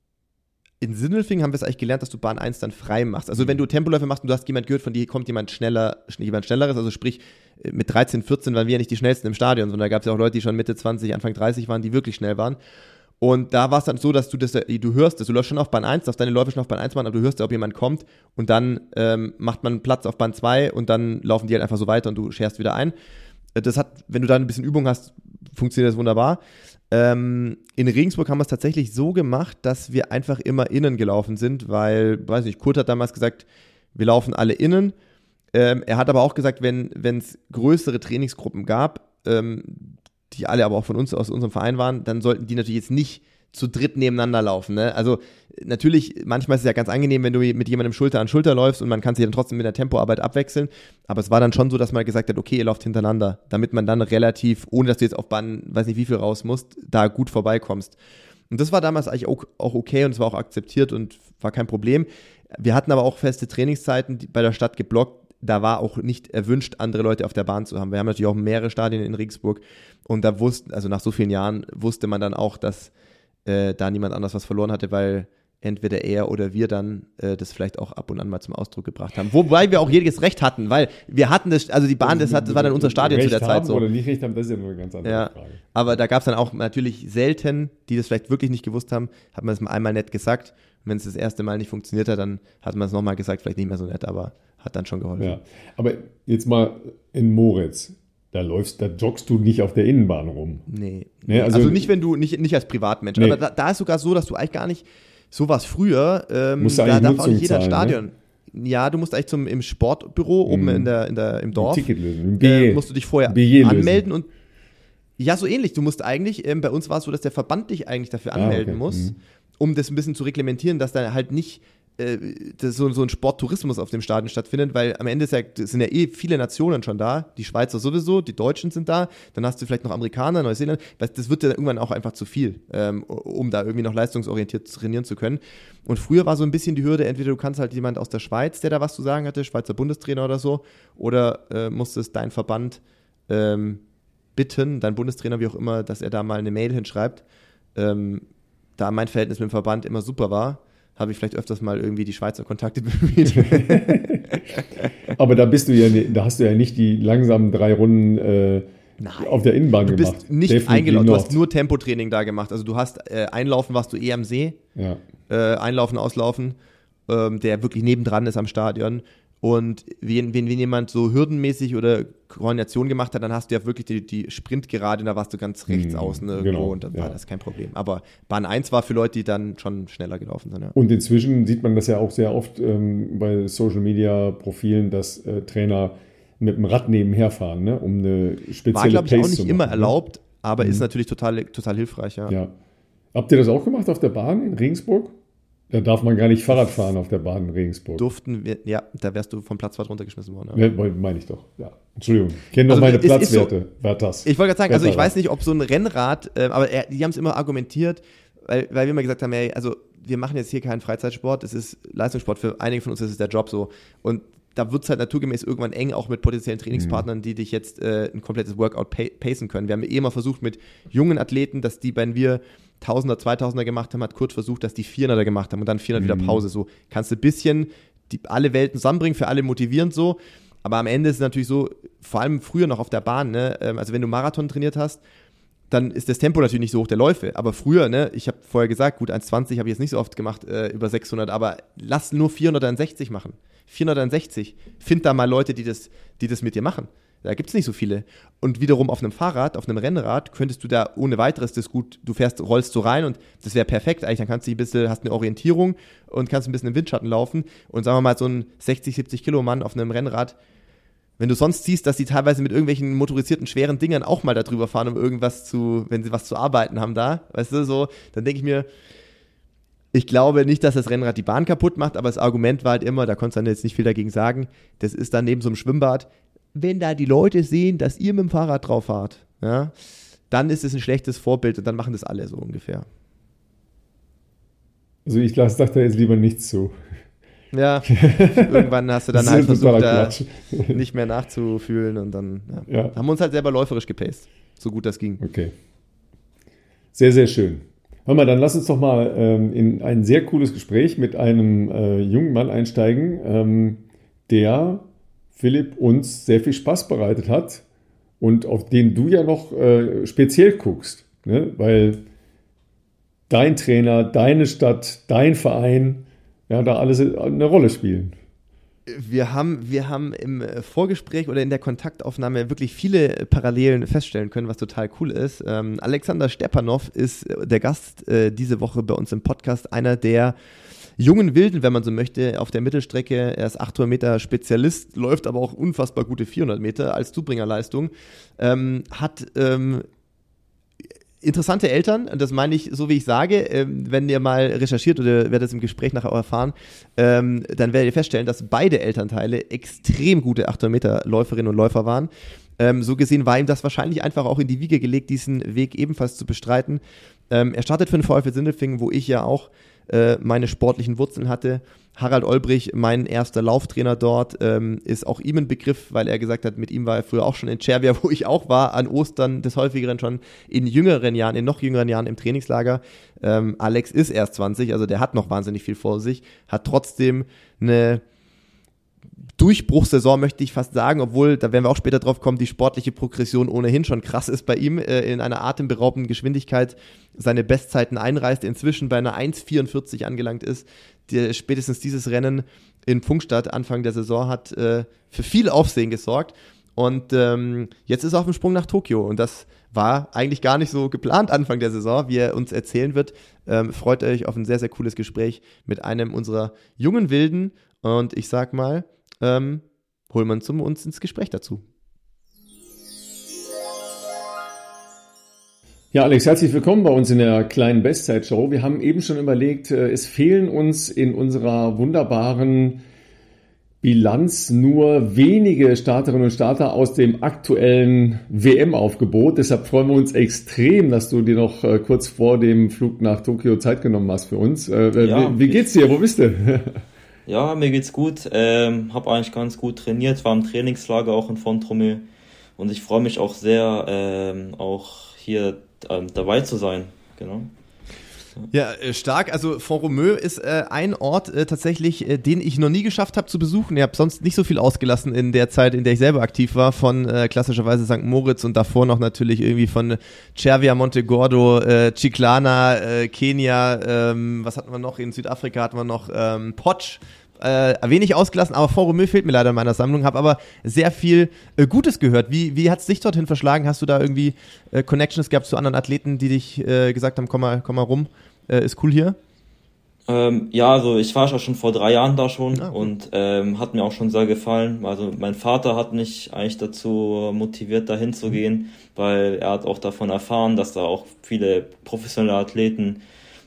in Sindelfingen haben wir es eigentlich gelernt, dass du Bahn 1 dann frei machst. Also wenn du Tempoläufe machst und du hast jemand gehört, von dir kommt jemand Schnelleres, also sprich mit 13, 14 waren wir ja nicht die Schnellsten im Stadion, sondern da gab es ja auch Leute, die schon Mitte 20, Anfang 30 waren, die wirklich schnell waren. Und da war es dann so, dass du hörst, du läufst schon auf Bahn 1, darfst deine Läufe schon auf Bahn 1 machen, aber du hörst, ob jemand kommt und dann macht man Platz auf Bahn 2 und dann laufen die halt einfach so weiter und du scherst wieder ein. Wenn du da ein bisschen Übung hast, funktioniert das wunderbar. In Regensburg haben wir es tatsächlich so gemacht, dass wir einfach immer innen gelaufen sind, weil, weiß nicht, Kurt hat damals gesagt, wir laufen alle innen. Er hat aber auch gesagt, wenn es größere Trainingsgruppen gab, die alle aber auch von uns aus unserem Verein waren, dann sollten die natürlich jetzt nicht zu dritt nebeneinander laufen. Ne? Also natürlich, manchmal ist es ja ganz angenehm, wenn du mit jemandem Schulter an Schulter läufst und man kann sich dann trotzdem mit der Tempoarbeit abwechseln, aber es war dann schon so, dass man gesagt hat, okay, ihr lauft hintereinander, damit man dann relativ, ohne dass du jetzt auf Bahn, weiß nicht wie viel raus musst, da gut vorbeikommst. Und das war damals eigentlich auch okay und es war auch akzeptiert und war kein Problem. Wir hatten aber auch feste Trainingszeiten bei der Stadt geblockt, da war auch nicht erwünscht, andere Leute auf der Bahn zu haben. Wir haben natürlich auch mehrere Stadien in Regensburg und da also nach so vielen Jahren wusste man dann auch, dass da niemand anders was verloren hatte, weil entweder er oder wir dann das vielleicht auch ab und an mal zum Ausdruck gebracht haben. Wobei wir auch jedes Recht hatten, weil wir hatten das, also die Bahn, das war dann unser Stadion zu der Zeit so. Oder nicht Recht haben, das ist ja nur eine ganz andere Frage. Aber da gab es dann auch natürlich selten, die das vielleicht wirklich nicht gewusst haben, hat man es einmal nett gesagt. Und wenn es das erste Mal nicht funktioniert hat, dann hat man es nochmal gesagt, vielleicht nicht mehr so nett, aber hat dann schon geholfen. Ja, aber jetzt mal in Moritz. Da joggst du nicht auf der Innenbahn rum. Nee. Also nicht, wenn du nicht als Privatmensch. Nee. Aber da ist sogar so, dass du eigentlich gar nicht, so war es früher, da darf auch nicht jeder ein Stadion. Ne? Ja, du musst eigentlich im Sportbüro oben im Dorf. Ein Ticket lösen. Musst du dich vorher anmelden und ja, so ähnlich. Du musst eigentlich, bei uns war es so, dass der Verband dich eigentlich dafür anmelden muss, um das ein bisschen zu reglementieren, dass da halt nicht so ein Sporttourismus auf dem Stadion stattfindet, weil am Ende sind ja viele Nationen schon da, die Schweizer sowieso, die Deutschen sind da, dann hast du vielleicht noch Amerikaner, Neuseeland, das wird ja irgendwann auch einfach zu viel, um da irgendwie noch leistungsorientiert trainieren zu können. Und früher war so ein bisschen die Hürde, entweder du kannst halt jemand aus der Schweiz, der da was zu sagen hatte, Schweizer Bundestrainer oder so, oder musstest dein Verband bitten, dein Bundestrainer, wie auch immer, dass er da mal eine Mail hinschreibt. Da mein Verhältnis mit dem Verband immer super war, habe ich vielleicht öfters mal irgendwie die Schweizer Kontakte bemüht. Aber da hast du ja nicht die langsamen 3 Runden auf der Innenbahn gemacht. Du bist nicht eingelaufen, du hast nur Tempotraining da gemacht. Also du hast Einlaufen warst du am See, Einlaufen, Auslaufen, der wirklich nebendran ist am Stadion. Und wenn jemand so hürdenmäßig oder Koordination gemacht hat, dann hast du ja wirklich die Sprintgerade und da warst du ganz rechts außen irgendwo und dann war das kein Problem. Aber Bahn 1 war für Leute, die dann schon schneller gelaufen sind. Ja. Und inzwischen sieht man das ja auch sehr oft bei Social-Media-Profilen, dass Trainer mit dem Rad nebenher fahren, ne, um eine spezielle Pace zu machen. War, glaube ich, auch nicht immer erlaubt, aber ist natürlich total hilfreich. Ja. Habt ihr das auch gemacht auf der Bahn in Regensburg? Da darf man gar nicht Fahrrad fahren auf der Bahn in Regensburg. Durften wir, ja, da wärst du vom Platzwart runtergeschmissen worden. Ja. Meine ich doch, ja. Entschuldigung, ich kenne doch meine Platzwerte. So, ich wollte gerade sagen, also ich weiß nicht, ob so ein Rennrad, aber die haben es immer argumentiert, weil wir immer gesagt haben, ey, also wir machen jetzt hier keinen Freizeitsport, das ist Leistungssport, für einige von uns ist es der Job so. Und da wird es halt naturgemäß irgendwann eng, auch mit potenziellen Trainingspartnern, die dich jetzt ein komplettes Workout pacen können. Wir haben immer versucht mit jungen Athleten, dass die, wenn wir 1000er, 2000er gemacht haben, hat Kurt versucht, dass die 400er gemacht haben und dann 400 wieder Pause. So kannst du ein bisschen alle Welten zusammenbringen, für alle motivierend so. Aber am Ende ist es natürlich so, vor allem früher noch auf der Bahn, ne? Also wenn du Marathon trainiert hast, dann ist das Tempo natürlich nicht so hoch der Läufe. Aber früher, ne, ich habe vorher gesagt, gut, 1,20 habe ich jetzt nicht so oft gemacht, über 600, aber lass nur 460 machen. 460. Find da mal Leute, die das mit dir machen. Da gibt es nicht so viele. Und wiederum auf einem Fahrrad, auf einem Rennrad, könntest du da ohne weiteres das gut, rollst so rein und das wäre perfekt. Eigentlich, dann kannst du ein bisschen, hast eine Orientierung und kannst ein bisschen im Windschatten laufen. Und sagen wir mal, so ein 60, 70 Kilo Mann auf einem Rennrad, wenn du sonst siehst, dass die teilweise mit irgendwelchen motorisierten, schweren Dingern auch mal da drüber fahren, wenn sie was zu arbeiten haben da, weißt du, so, dann denke ich mir, ich glaube nicht, dass das Rennrad die Bahn kaputt macht, aber das Argument war halt immer, da konntest du dann jetzt nicht viel dagegen sagen, das ist dann neben so einem Schwimmbad, wenn da die Leute sehen, dass ihr mit dem Fahrrad drauf fahrt, ja, dann ist es ein schlechtes Vorbild und dann machen das alle so ungefähr. Also ich sag da jetzt lieber nichts zu. Ja, irgendwann hast du dann halt versucht, da nicht mehr nachzufühlen und dann haben wir uns halt selber läuferisch gepaced, so gut das ging. Okay. Sehr, sehr schön. Hör mal, dann lass uns doch mal in ein sehr cooles Gespräch mit einem jungen Mann einsteigen, der Philipp uns sehr viel Spaß bereitet hat und auf den du ja noch speziell guckst, ne? Weil dein Trainer, deine Stadt, dein Verein, ja, da alles eine Rolle spielen. Wir haben im Vorgespräch oder in der Kontaktaufnahme wirklich viele Parallelen feststellen können, was total cool ist. Alexander Stepanov ist der Gast diese Woche bei uns im Podcast, einer der jungen Wilden, wenn man so möchte, auf der Mittelstrecke. Er ist 800 Meter Spezialist, läuft aber auch unfassbar gute 400 Meter als Zubringerleistung, hat interessante Eltern, das meine ich so, wie ich sage, wenn ihr mal recherchiert oder werdet es im Gespräch nachher auch erfahren, dann werdet ihr feststellen, dass beide Elternteile extrem gute 800 Meter Läuferinnen und Läufer waren. So gesehen war ihm das wahrscheinlich einfach auch in die Wiege gelegt, diesen Weg ebenfalls zu bestreiten. Er startet für den VfL Sindelfingen, wo ich ja auch meine sportlichen Wurzeln hatte. Harald Olbrich, mein erster Lauftrainer dort, ist auch ihm ein Begriff, weil er gesagt hat, mit ihm war er früher auch schon in Cervia, wo ich auch war, an Ostern des Häufigeren schon in noch jüngeren Jahren im Trainingslager. Alex ist erst 20, also der hat noch wahnsinnig viel vor sich, hat trotzdem eine Durchbruchssaison, möchte ich fast sagen, obwohl, da werden wir auch später drauf kommen, die sportliche Progression ohnehin schon krass ist bei ihm, in einer atemberaubenden Geschwindigkeit seine Bestzeiten einreißt, inzwischen bei einer 1,44 angelangt ist. Spätestens dieses Rennen in Pfungstadt Anfang der Saison hat für viel Aufsehen gesorgt und jetzt ist er auf dem Sprung nach Tokio und das war eigentlich gar nicht so geplant Anfang der Saison, wie er uns erzählen wird. Freut euch auf ein sehr, sehr cooles Gespräch mit einem unserer jungen Wilden und ich sag mal, holen wir uns ins Gespräch dazu. Ja, Alex, herzlich willkommen bei uns in der kleinen Bestzeit-Show. Wir haben eben schon überlegt, es fehlen uns in unserer wunderbaren Bilanz nur wenige Starterinnen und Starter aus dem aktuellen WM-Aufgebot. Deshalb freuen wir uns extrem, dass du dir noch kurz vor dem Flug nach Tokio Zeit genommen hast für uns. Wie geht's dir? Wo bist du? Ja, mir geht's gut. Habe eigentlich ganz gut trainiert, war im Trainingslager auch in Font-Romeu und ich freue mich auch sehr, auch hier dabei zu sein. Genau. Ja, stark. Also Font-Romeu ist ein Ort tatsächlich, den ich noch nie geschafft habe zu besuchen. Ich habe sonst nicht so viel ausgelassen in der Zeit, in der ich selber aktiv war, von klassischerweise St. Moritz und davor noch natürlich irgendwie von Cervia, Montegordo, Chiclana, Kenia, was hatten wir noch? In Südafrika hatten wir noch Potsch. Wenig ausgelassen, aber Font-Romeu fehlt mir leider in meiner Sammlung, habe aber sehr viel Gutes gehört. Wie hat es dich dorthin verschlagen? Hast du da irgendwie Connections gehabt zu anderen Athleten, die dich gesagt haben, komm mal rum, ist cool hier? Ja, also ich war ja schon vor 3 Jahren da schon cool. Und hat mir auch schon sehr gefallen. Also mein Vater hat mich eigentlich dazu motiviert, da hinzugehen, weil er hat auch davon erfahren, dass da auch viele professionelle Athleten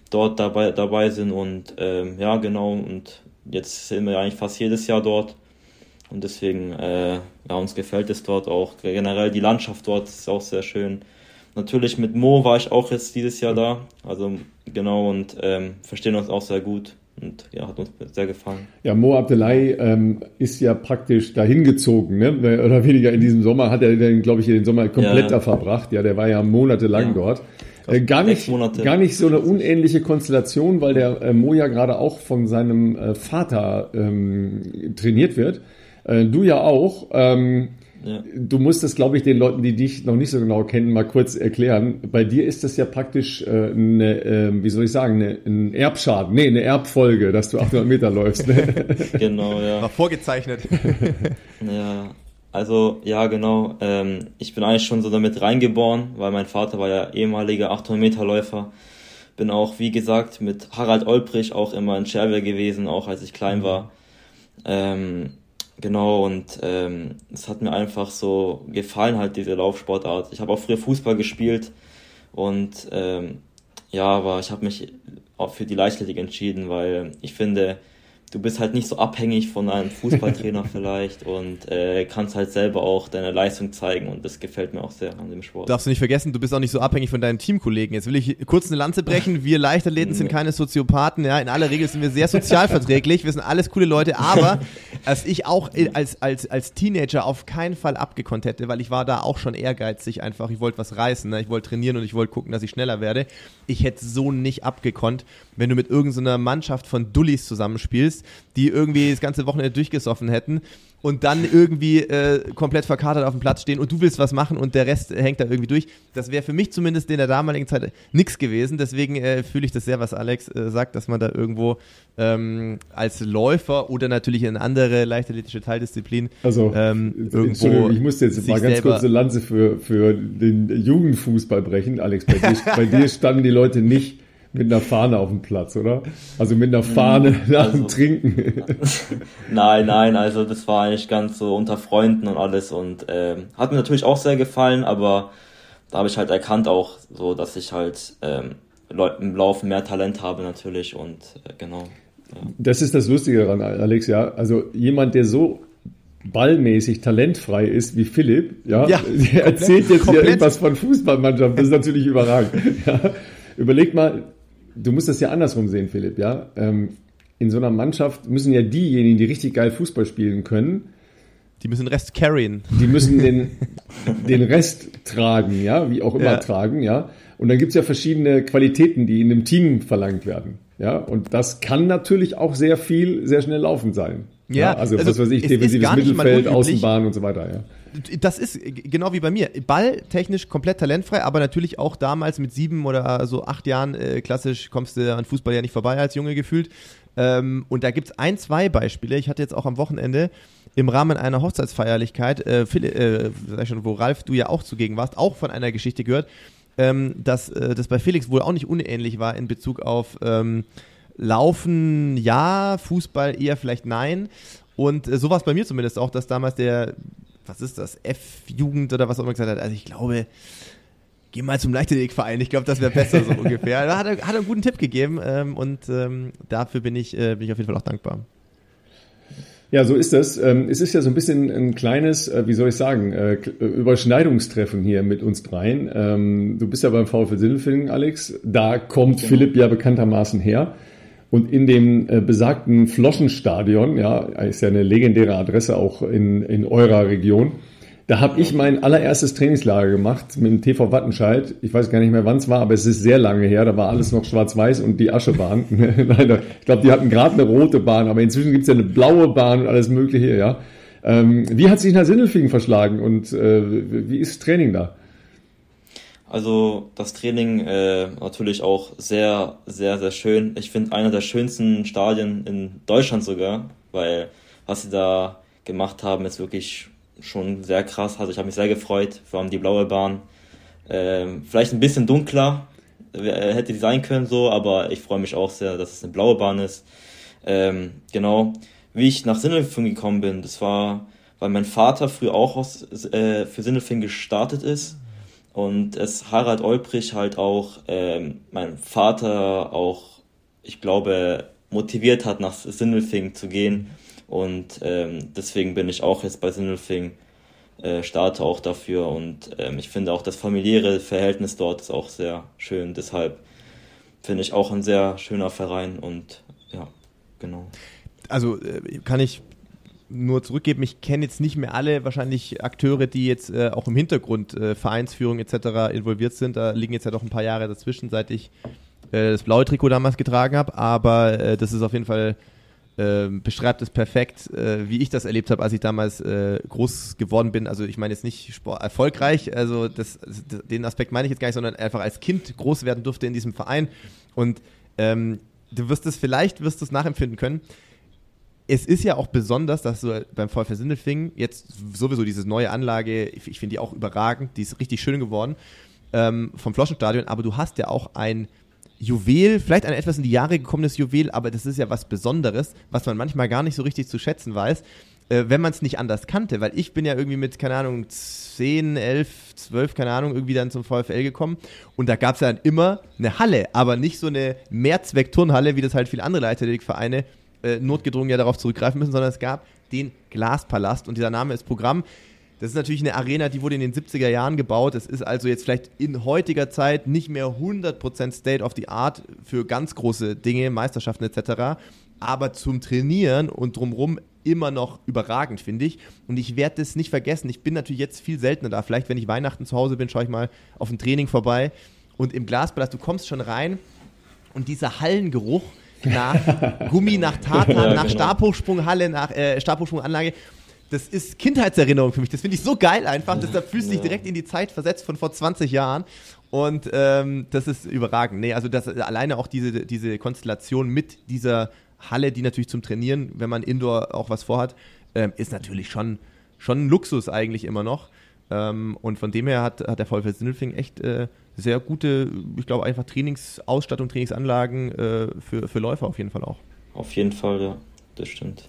dort dabei sind und ja, genau, und jetzt sind wir eigentlich fast jedes Jahr dort und deswegen, ja, uns gefällt es dort auch, generell die Landschaft dort ist auch sehr schön. Natürlich mit Mo war ich auch jetzt dieses Jahr da, also genau, und verstehen uns auch sehr gut und ja, hat uns sehr gefallen. Ja, Mo Abdelai ist ja praktisch dahin gezogen, ne? Mehr oder weniger in diesem Sommer hat er den, glaube ich, den Sommer komplett da verbracht. Ja, der war ja monatelang dort. Gar nicht so eine unähnliche Konstellation, weil der Mo ja gerade auch von seinem Vater trainiert wird. Du ja auch. Ja. Du musst das, glaube ich, den Leuten, die dich noch nicht so genau kennen, mal kurz erklären. Bei dir ist das ja praktisch ein Erbschaden, eine Erbfolge, dass du 800 Meter läufst. Ne? Genau, ja. War vorgezeichnet. Ja, also, ja, genau. Ich bin eigentlich schon so damit reingeboren, weil mein Vater war ja ehemaliger 800 Meter Läufer. Bin auch, wie gesagt, mit Harald Olbrich auch immer in Scherwer gewesen, auch als ich klein war. Genau, und es hat mir einfach so gefallen, halt diese Laufsportart. Ich habe auch früher Fußball gespielt und ja, aber ich habe mich auch für die Leichtathletik entschieden, weil ich finde, du bist halt nicht so abhängig von einem Fußballtrainer vielleicht und kannst halt selber auch deine Leistung zeigen und das gefällt mir auch sehr an dem Sport. Darfst du nicht vergessen, du bist auch nicht so abhängig von deinen Teamkollegen. Jetzt will ich kurz eine Lanze brechen. Wir Leichtathleten sind keine Soziopathen, ja. In aller Regel sind wir sehr sozialverträglich. Wir sind alles coole Leute, aber als ich auch als Teenager auf keinen Fall abgekonnt hätte, weil ich war da auch schon ehrgeizig einfach. Ich wollte was reißen, ne? Ich wollte trainieren und ich wollte gucken, dass ich schneller werde. Ich hätte so nicht abgekonnt, wenn du mit irgendeiner Mannschaft von Dullis zusammenspielst, die irgendwie das ganze Wochenende durchgesoffen hätten und dann irgendwie komplett verkatert auf dem Platz stehen und du willst was machen und der Rest hängt da irgendwie durch. Das wäre für mich zumindest in der damaligen Zeit nichts gewesen. Deswegen fühle ich das sehr, was Alex sagt, dass man da irgendwo als Läufer oder natürlich in andere leichtathletische Teildisziplinen irgendwo ich musste jetzt mal ganz kurz eine Lanze für den Jugendfußball brechen. Alex, bei dir standen die Leute nicht mit einer Fahne auf dem Platz, oder? Also mit einer Fahne nach dem Trinken. Nein, also das war eigentlich ganz so unter Freunden und alles und hat mir natürlich auch sehr gefallen, aber da habe ich halt erkannt auch so, dass ich halt im Laufen mehr Talent habe natürlich und genau. Ja. Das ist das Lustige daran, Alex, ja. Also jemand, der so ballmäßig talentfrei ist wie Philipp, ja der erzählt jetzt hier irgendwas von Fußballmannschaft, das ist natürlich überragend. Ja. Überleg mal, du musst das ja andersrum sehen, Philipp, ja. In so einer Mannschaft müssen ja diejenigen, die richtig geil Fußball spielen können, die müssen den Rest carryen. Die müssen den Rest tragen, ja, wie auch immer tragen, ja. Und dann gibt's ja verschiedene Qualitäten, die in einem Team verlangt werden, ja. Und das kann natürlich auch sehr schnell laufend sein. Ja, also was weiß ich, defensives Mittelfeld, Außenbahn und so weiter, ja. Das ist genau wie bei mir. Balltechnisch komplett talentfrei, aber natürlich auch damals mit 7 oder so 8 Jahren klassisch kommst du an Fußball ja nicht vorbei als Junge gefühlt. Und da gibt's 2 Beispiele. Ich hatte jetzt auch am Wochenende im Rahmen einer Hochzeitsfeierlichkeit, wo Ralf, du ja auch zugegen warst, auch von einer Geschichte gehört, dass das bei Felix wohl auch nicht unähnlich war in Bezug auf Laufen, ja, Fußball eher vielleicht nein. Und so war es bei mir zumindest auch, dass damals F-Jugend oder was auch immer gesagt hat, also ich glaube, geh mal zum Leichtathletikverein, ich glaube, das wäre besser so ungefähr. Da hat er einen guten Tipp gegeben und dafür bin ich auf jeden Fall auch dankbar. Ja, so ist das. Es ist ja so ein bisschen ein kleines, Überschneidungstreffen hier mit uns dreien. Du bist ja beim VfL Sindelfingen, Alex. Da kommt Philipp ja bekanntermaßen her. Und in dem besagten Floschenstadion, ja, ist ja eine legendäre Adresse auch in eurer Region, da habe ich mein allererstes Trainingslager gemacht mit dem TV Wattenscheid. Ich weiß gar nicht mehr, wann es war, aber es ist sehr lange her. Da war alles noch schwarz-weiß und die Aschebahn. Nein, ich glaube, die hatten gerade eine rote Bahn, aber inzwischen gibt es ja eine blaue Bahn und alles Mögliche, ja. Wie hat sich nach Sindelfingen verschlagen und wie ist das Training da? Also das Training natürlich auch sehr, sehr, sehr schön. Ich finde einer der schönsten Stadien in Deutschland sogar, weil was sie da gemacht haben, ist wirklich schon sehr krass. Also ich habe mich sehr gefreut, vor allem die blaue Bahn. Vielleicht ein bisschen dunkler, hätte die sein können so, aber ich freue mich auch sehr, dass es eine blaue Bahn ist. Genau, wie ich nach Sindelfingen gekommen bin, das war, weil mein Vater früher auch für Sindelfingen gestartet ist. und es Harald Olbrich halt auch mein Vater auch, ich glaube, motiviert hat, nach Sindelfingen zu gehen. Und deswegen bin ich auch jetzt bei Sindelfingen, starte auch dafür. Und ich finde auch das familiäre Verhältnis dort ist auch sehr schön. Deshalb finde ich auch ein sehr schöner Verein und ja, genau. Also kann ich nur zurückgeben, ich kenne jetzt nicht mehr alle wahrscheinlich Akteure, die jetzt auch im Hintergrund Vereinsführung etc. involviert sind. Da liegen jetzt ja doch ein paar Jahre dazwischen, seit ich das blaue Trikot damals getragen habe. Aber das ist auf jeden Fall, beschreibt es perfekt, wie ich das erlebt habe, als ich damals groß geworden bin. Also ich meine jetzt nicht erfolgreich, also den Aspekt meine ich jetzt gar nicht, sondern einfach als Kind groß werden durfte in diesem Verein. Und du wirst es nachempfinden können. Es ist ja auch besonders, dass du beim VfL Sindelfingen jetzt sowieso diese neue Anlage, ich finde die auch überragend, die ist richtig schön geworden, vom Floschenstadion, aber du hast ja auch ein Juwel, vielleicht ein etwas in die Jahre gekommenes Juwel, aber das ist ja was Besonderes, was man manchmal gar nicht so richtig zu schätzen weiß, wenn man es nicht anders kannte, weil ich bin ja irgendwie mit, keine Ahnung, 10, 11, 12, keine Ahnung, irgendwie dann zum VfL gekommen und da gab es ja dann immer eine Halle, aber nicht so eine Mehrzweck-Turnhalle, wie das halt viele andere Leichtathletikvereine notgedrungen ja darauf zurückgreifen müssen, sondern es gab den Glaspalast und dieser Name ist Programm. Das ist natürlich eine Arena, die wurde in den 70er Jahren gebaut. Es ist also jetzt vielleicht in heutiger Zeit nicht mehr 100% State of the Art für ganz große Dinge, Meisterschaften etc., aber zum Trainieren und drumherum immer noch überragend, finde ich. Und ich werde das nicht vergessen. Ich bin natürlich jetzt viel seltener da. Vielleicht, wenn ich Weihnachten zu Hause bin, schaue ich mal auf ein Training vorbei. Und im Glaspalast, du kommst schon rein und dieser Hallengeruch nach Gummi, nach Tartan, ja, nach genau. Stabhochsprunghalle, nach Stabhochsprunganlage. Das ist Kindheitserinnerung für mich. Das finde ich so geil einfach. Da fühlst du dich direkt in die Zeit versetzt von vor 20 Jahren. Und das ist überragend. Nee, also das alleine auch diese Konstellation mit dieser Halle, die natürlich zum Trainieren, wenn man Indoor auch was vorhat, ist natürlich schon ein Luxus eigentlich immer noch. Und von dem her hat der VfL Sindelfingen echt sehr gute, ich glaube einfach Trainingsausstattung, Trainingsanlagen für Läufer auf jeden Fall auch. Auf jeden Fall, ja, das stimmt.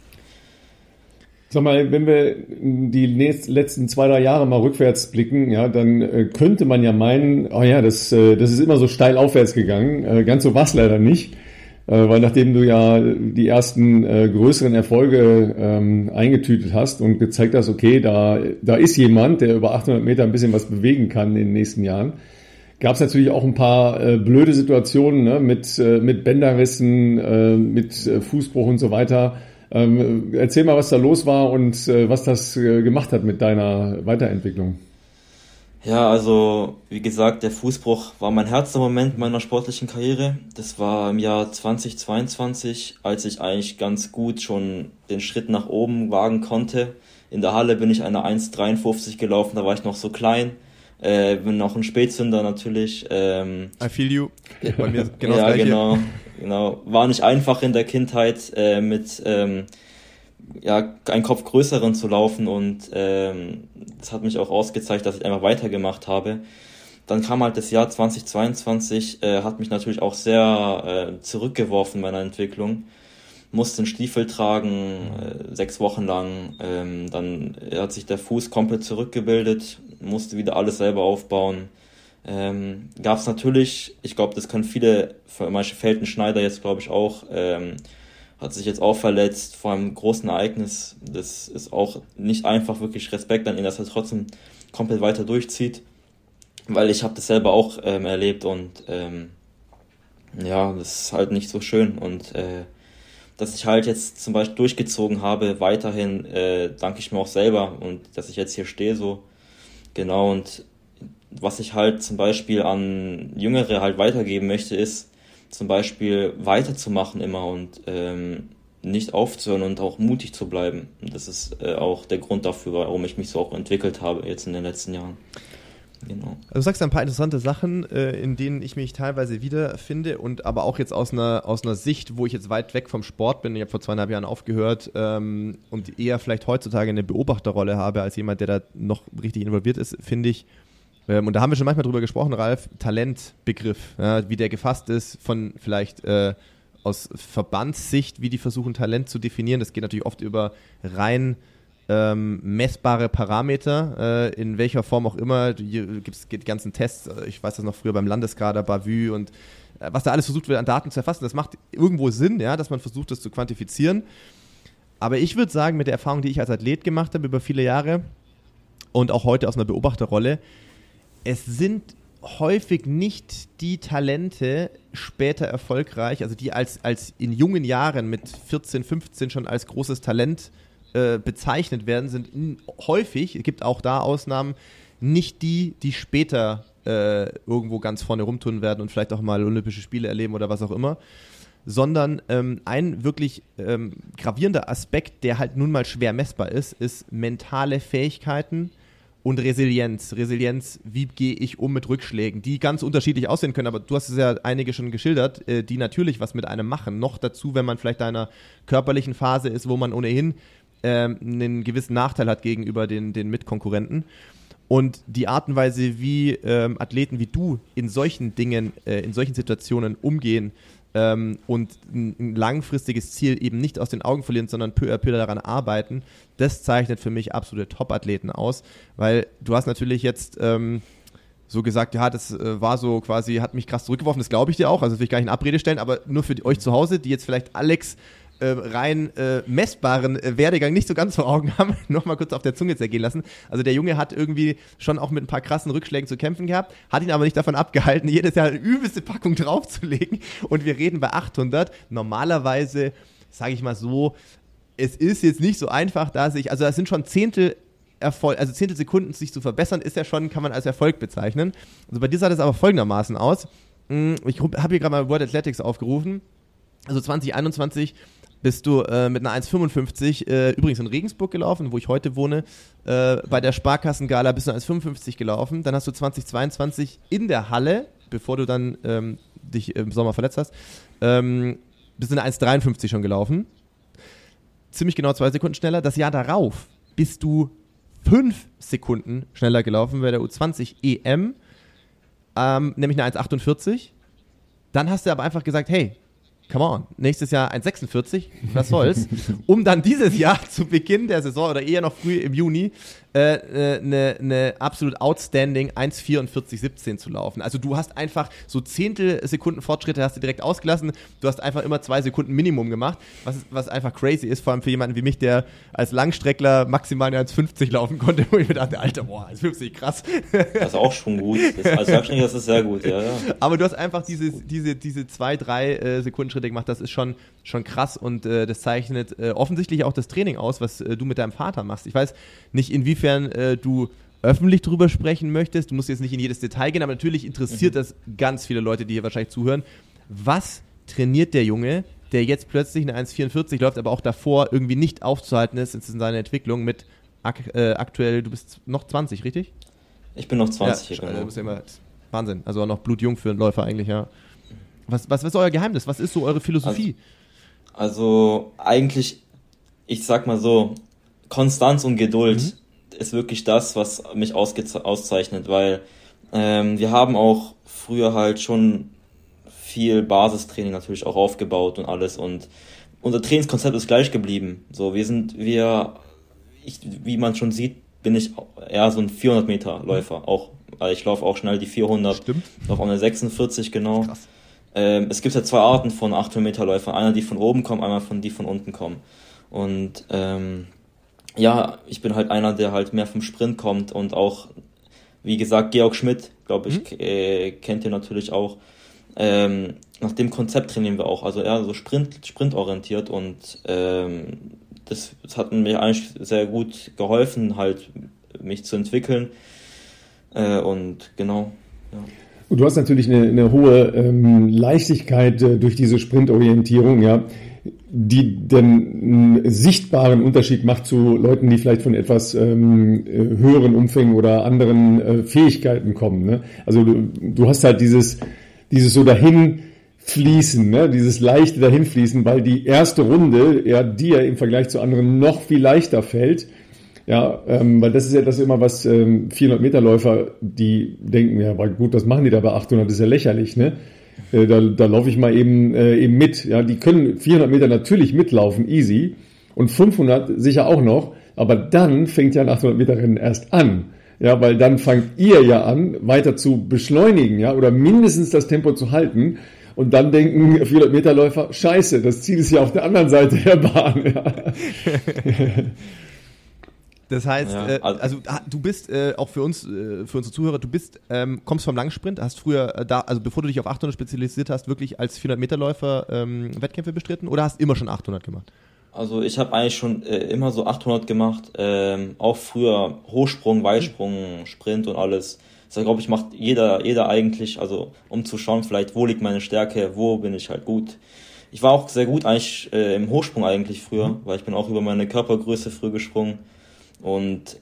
Sag mal, wenn wir die letzten 2-3 Jahre mal rückwärts blicken, ja, dann könnte man ja meinen, oh ja, das ist immer so steil aufwärts gegangen. Ganz so war es leider nicht, weil nachdem du ja die ersten größeren Erfolge eingetütet hast und gezeigt hast, okay, da ist jemand, der über 800 Meter ein bisschen was bewegen kann in den nächsten Jahren, gab es natürlich auch ein paar blöde Situationen, ne, mit Bänderrissen, mit Fußbruch und so weiter. Erzähl mal, was da los war und was das gemacht hat mit deiner Weiterentwicklung. Ja, also wie gesagt, der Fußbruch war mein härtester Moment meiner sportlichen Karriere. Das war im Jahr 2022, als ich eigentlich ganz gut schon den Schritt nach oben wagen konnte. In der Halle bin ich eine 1,53 gelaufen, da war ich noch so klein. Bin noch ein Spätzünder natürlich. I feel you. Bei mir genau ja, das Gleiche. Genau. War nicht einfach in der Kindheit mit einen Kopf größeren zu laufen und das hat mich auch ausgezeichnet, dass ich einfach weitergemacht habe. Dann kam halt das Jahr 2022, hat mich natürlich auch sehr zurückgeworfen in meiner Entwicklung. Musste einen Stiefel tragen, 6 Wochen lang. Dann hat sich der Fuß komplett zurückgebildet, musste wieder alles selber aufbauen. Gab es natürlich, ich glaube, das können viele, zum Beispiel Felten Schneider jetzt, glaube ich, auch, hat sich jetzt auch verletzt, vor einem großen Ereignis. Das ist auch nicht einfach, wirklich Respekt an ihn, dass er trotzdem komplett weiter durchzieht, weil ich habe das selber auch erlebt und das ist halt nicht so schön und dass ich halt jetzt zum Beispiel durchgezogen habe, weiterhin danke ich mir auch selber und dass ich jetzt hier stehe so, genau. Und was ich halt zum Beispiel an Jüngere halt weitergeben möchte, ist zum Beispiel weiterzumachen immer und nicht aufzuhören und auch mutig zu bleiben. Und das ist auch der Grund dafür, warum ich mich so auch entwickelt habe jetzt in den letzten Jahren. Genau. Also du sagst ein paar interessante Sachen, in denen ich mich teilweise wiederfinde und aber auch jetzt aus einer Sicht, wo ich jetzt weit weg vom Sport bin. Ich habe vor 2,5 Jahren aufgehört und eher vielleicht heutzutage eine Beobachterrolle habe als jemand, der da noch richtig involviert ist, finde ich. Und da haben wir schon manchmal drüber gesprochen, Ralf, Talentbegriff, ja, wie der gefasst ist von vielleicht aus Verbandssicht, wie die versuchen Talent zu definieren. Das geht natürlich oft über rein messbare Parameter, in welcher Form auch immer. Hier gibt es die ganzen Tests, ich weiß das noch früher beim Landeskader, Bavü und was da alles versucht wird an Daten zu erfassen. Das macht irgendwo Sinn, ja, dass man versucht, das zu quantifizieren. Aber ich würde sagen, mit der Erfahrung, die ich als Athlet gemacht habe über viele Jahre und auch heute aus einer Beobachterrolle, es sind häufig nicht die Talente später erfolgreich, also die als in jungen Jahren mit 14, 15 schon als großes Talent bezeichnet werden, sind häufig, es gibt auch da Ausnahmen, nicht die später irgendwo ganz vorne rumtun werden und vielleicht auch mal Olympische Spiele erleben oder was auch immer, sondern ein wirklich gravierender Aspekt, der halt nun mal schwer messbar ist mentale Fähigkeiten und Resilienz. Resilienz, wie gehe ich um mit Rückschlägen, die ganz unterschiedlich aussehen können, aber du hast es ja einige schon geschildert, die natürlich was mit einem machen. Noch dazu, wenn man vielleicht in einer körperlichen Phase ist, wo man ohnehin einen gewissen Nachteil hat gegenüber den Mitkonkurrenten. Und die Art und Weise, wie Athleten wie du in solchen Dingen, in solchen Situationen umgehen und ein langfristiges Ziel eben nicht aus den Augen verlieren, sondern peu à peu daran arbeiten, das zeichnet für mich absolute Top-Athleten aus, weil du hast natürlich jetzt so gesagt, ja, das war so quasi, hat mich krass zurückgeworfen, das glaube ich dir auch, also das will ich gar nicht in Abrede stellen, aber nur für euch zu Hause, die jetzt vielleicht Alex rein messbaren Werdegang nicht so ganz vor Augen haben, nochmal kurz auf der Zunge zergehen lassen. Also der Junge hat irgendwie schon auch mit ein paar krassen Rückschlägen zu kämpfen gehabt, hat ihn aber nicht davon abgehalten, jedes Jahr eine übelste Packung draufzulegen und wir reden bei 800. Normalerweise, sage ich mal so, es ist jetzt nicht so einfach, also das sind schon Zehntelsekunden sich zu verbessern, ist ja schon, kann man als Erfolg bezeichnen. Also bei dir sah das aber folgendermaßen aus. Ich habe hier gerade mal World Athletics aufgerufen. Also 2021 bist du mit einer 1,55 übrigens in Regensburg gelaufen, wo ich heute wohne, bei der Sparkassengala bist du 1,55 gelaufen, dann hast du 2022 in der Halle, bevor du dann dich im Sommer verletzt hast, bist du eine 1,53 schon gelaufen, ziemlich genau 2 Sekunden schneller. Das Jahr darauf bist du 5 Sekunden schneller gelaufen bei der U20 EM, nämlich eine 1,48. Dann hast du aber einfach gesagt, hey, come on, nächstes Jahr 1,46, was soll's, um dann dieses Jahr zu Beginn der Saison oder eher noch früh im Juni eine absolut outstanding 1,44,17 zu laufen. Also du hast einfach so Zehntelsekunden Fortschritte hast du direkt ausgelassen, du hast einfach immer 2 Sekunden Minimum gemacht, was einfach crazy ist, vor allem für jemanden wie mich, der als Langstreckler maximal eine 1,50 laufen konnte, wo ich mir dachte, Alter, boah, 1,50, krass. Das ist auch schon gut, als Langstreckler ist das sehr gut, ja. Aber du hast einfach diese 2-3 Sekundenschritte gemacht, das ist schon krass und das zeichnet offensichtlich auch das Training aus, was du mit deinem Vater machst. Ich weiß nicht, inwiefern du öffentlich drüber sprechen möchtest. Du musst jetzt nicht in jedes Detail gehen, aber natürlich interessiert das ganz viele Leute, die hier wahrscheinlich zuhören. Was trainiert der Junge, der jetzt plötzlich eine 1,44 läuft, aber auch davor irgendwie nicht aufzuhalten ist in seiner Entwicklung mit aktuell, du bist noch 20, richtig? Ich bin noch 20. Ja, du bist ja immer Wahnsinn. Also auch noch blutjung für einen Läufer eigentlich, ja. Was ist euer Geheimnis? Was ist so eure Philosophie? Also eigentlich, ich sag mal so, Konstanz und Geduld ist wirklich das, was mich auszeichnet, weil wir haben auch früher halt schon viel Basistraining natürlich auch aufgebaut und alles und unser Trainingskonzept ist gleich geblieben. So, wie man schon sieht, bin ich eher so ein 400 Meter Läufer, auch, also ich laufe auch schnell die 400, Stimmt. laufe auch eine 46 genau. Krass. Es gibt ja 2 Arten von 800 Meter Läufern, einer die von oben kommen, einmal die von unten kommen und ja, ich bin halt einer, der halt mehr vom Sprint kommt und auch, wie gesagt, Georg Schmidt, glaube ich, kennt ihr natürlich auch. Nach dem Konzept trainieren wir auch, also eher so sprintorientiert und das hat mir eigentlich sehr gut geholfen, halt mich zu entwickeln und genau, ja. Und du hast natürlich eine hohe Leichtigkeit durch diese Sprintorientierung, ja, die den sichtbaren Unterschied macht zu Leuten, die vielleicht von etwas höheren Umfängen oder anderen Fähigkeiten kommen. Ne? Also du hast halt dieses so dahinfließen, ne? Dieses leichte dahinfließen, weil die erste Runde ja dir im Vergleich zu anderen noch viel leichter fällt. Ja, weil das ist ja das immer, was 400-Meter-Läufer, die denken, ja, gut, was machen die da bei 800, das ist ja lächerlich, ne? Da laufe ich mal eben mit. Ja, die können 400 Meter natürlich mitlaufen, easy, Und 500 sicher auch noch, aber dann fängt ja ein 800 Meter Rennen erst an. Ja, weil dann fangt ihr ja an, weiter zu beschleunigen, ja, oder mindestens das Tempo zu halten. Und dann denken 400 Meter Läufer, scheiße, das Ziel ist ja auf der anderen Seite der Bahn. Ja. Das heißt, also du bist auch für unsere Zuhörer, du kommst vom Langsprint, hast früher also bevor du dich auf 800 spezialisiert hast, wirklich als 400 Meter Läufer Wettkämpfe bestritten oder hast immer schon 800 gemacht? Also ich habe eigentlich schon immer so 800 gemacht, auch früher Hochsprung, Weitsprung, Sprint und alles. Das glaube ich macht jeder eigentlich, also um zu schauen vielleicht, wo liegt meine Stärke, wo bin ich halt gut. Ich war auch sehr gut eigentlich im Hochsprung eigentlich früher, weil ich bin auch über meine Körpergröße früh gesprungen und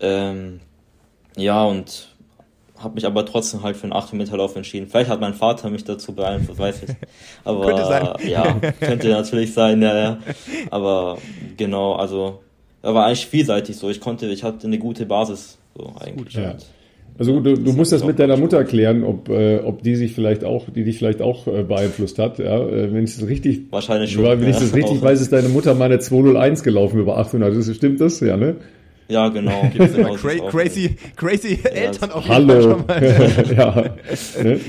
und habe mich aber trotzdem halt für einen 800-Meter-Lauf entschieden. Vielleicht hat mein Vater mich dazu beeinflusst, weiß ich. Aber könnte sein. Ja, könnte natürlich sein, ja. Aber genau, also er war eigentlich vielseitig so. Ich hatte eine gute Basis so eigentlich. Ja. Also du musst das mit deiner Mutter klären, ob die dich vielleicht auch beeinflusst hat. Ja, wenn ich das richtig, wahrscheinlich schon. Wenn ich das richtig weiß, ist deine Mutter mal eine 201 gelaufen über 800. Stimmt das? Ja, ne? Ja, genau. Crazy Eltern auf jeden Fall schon mal. Ja. Ne?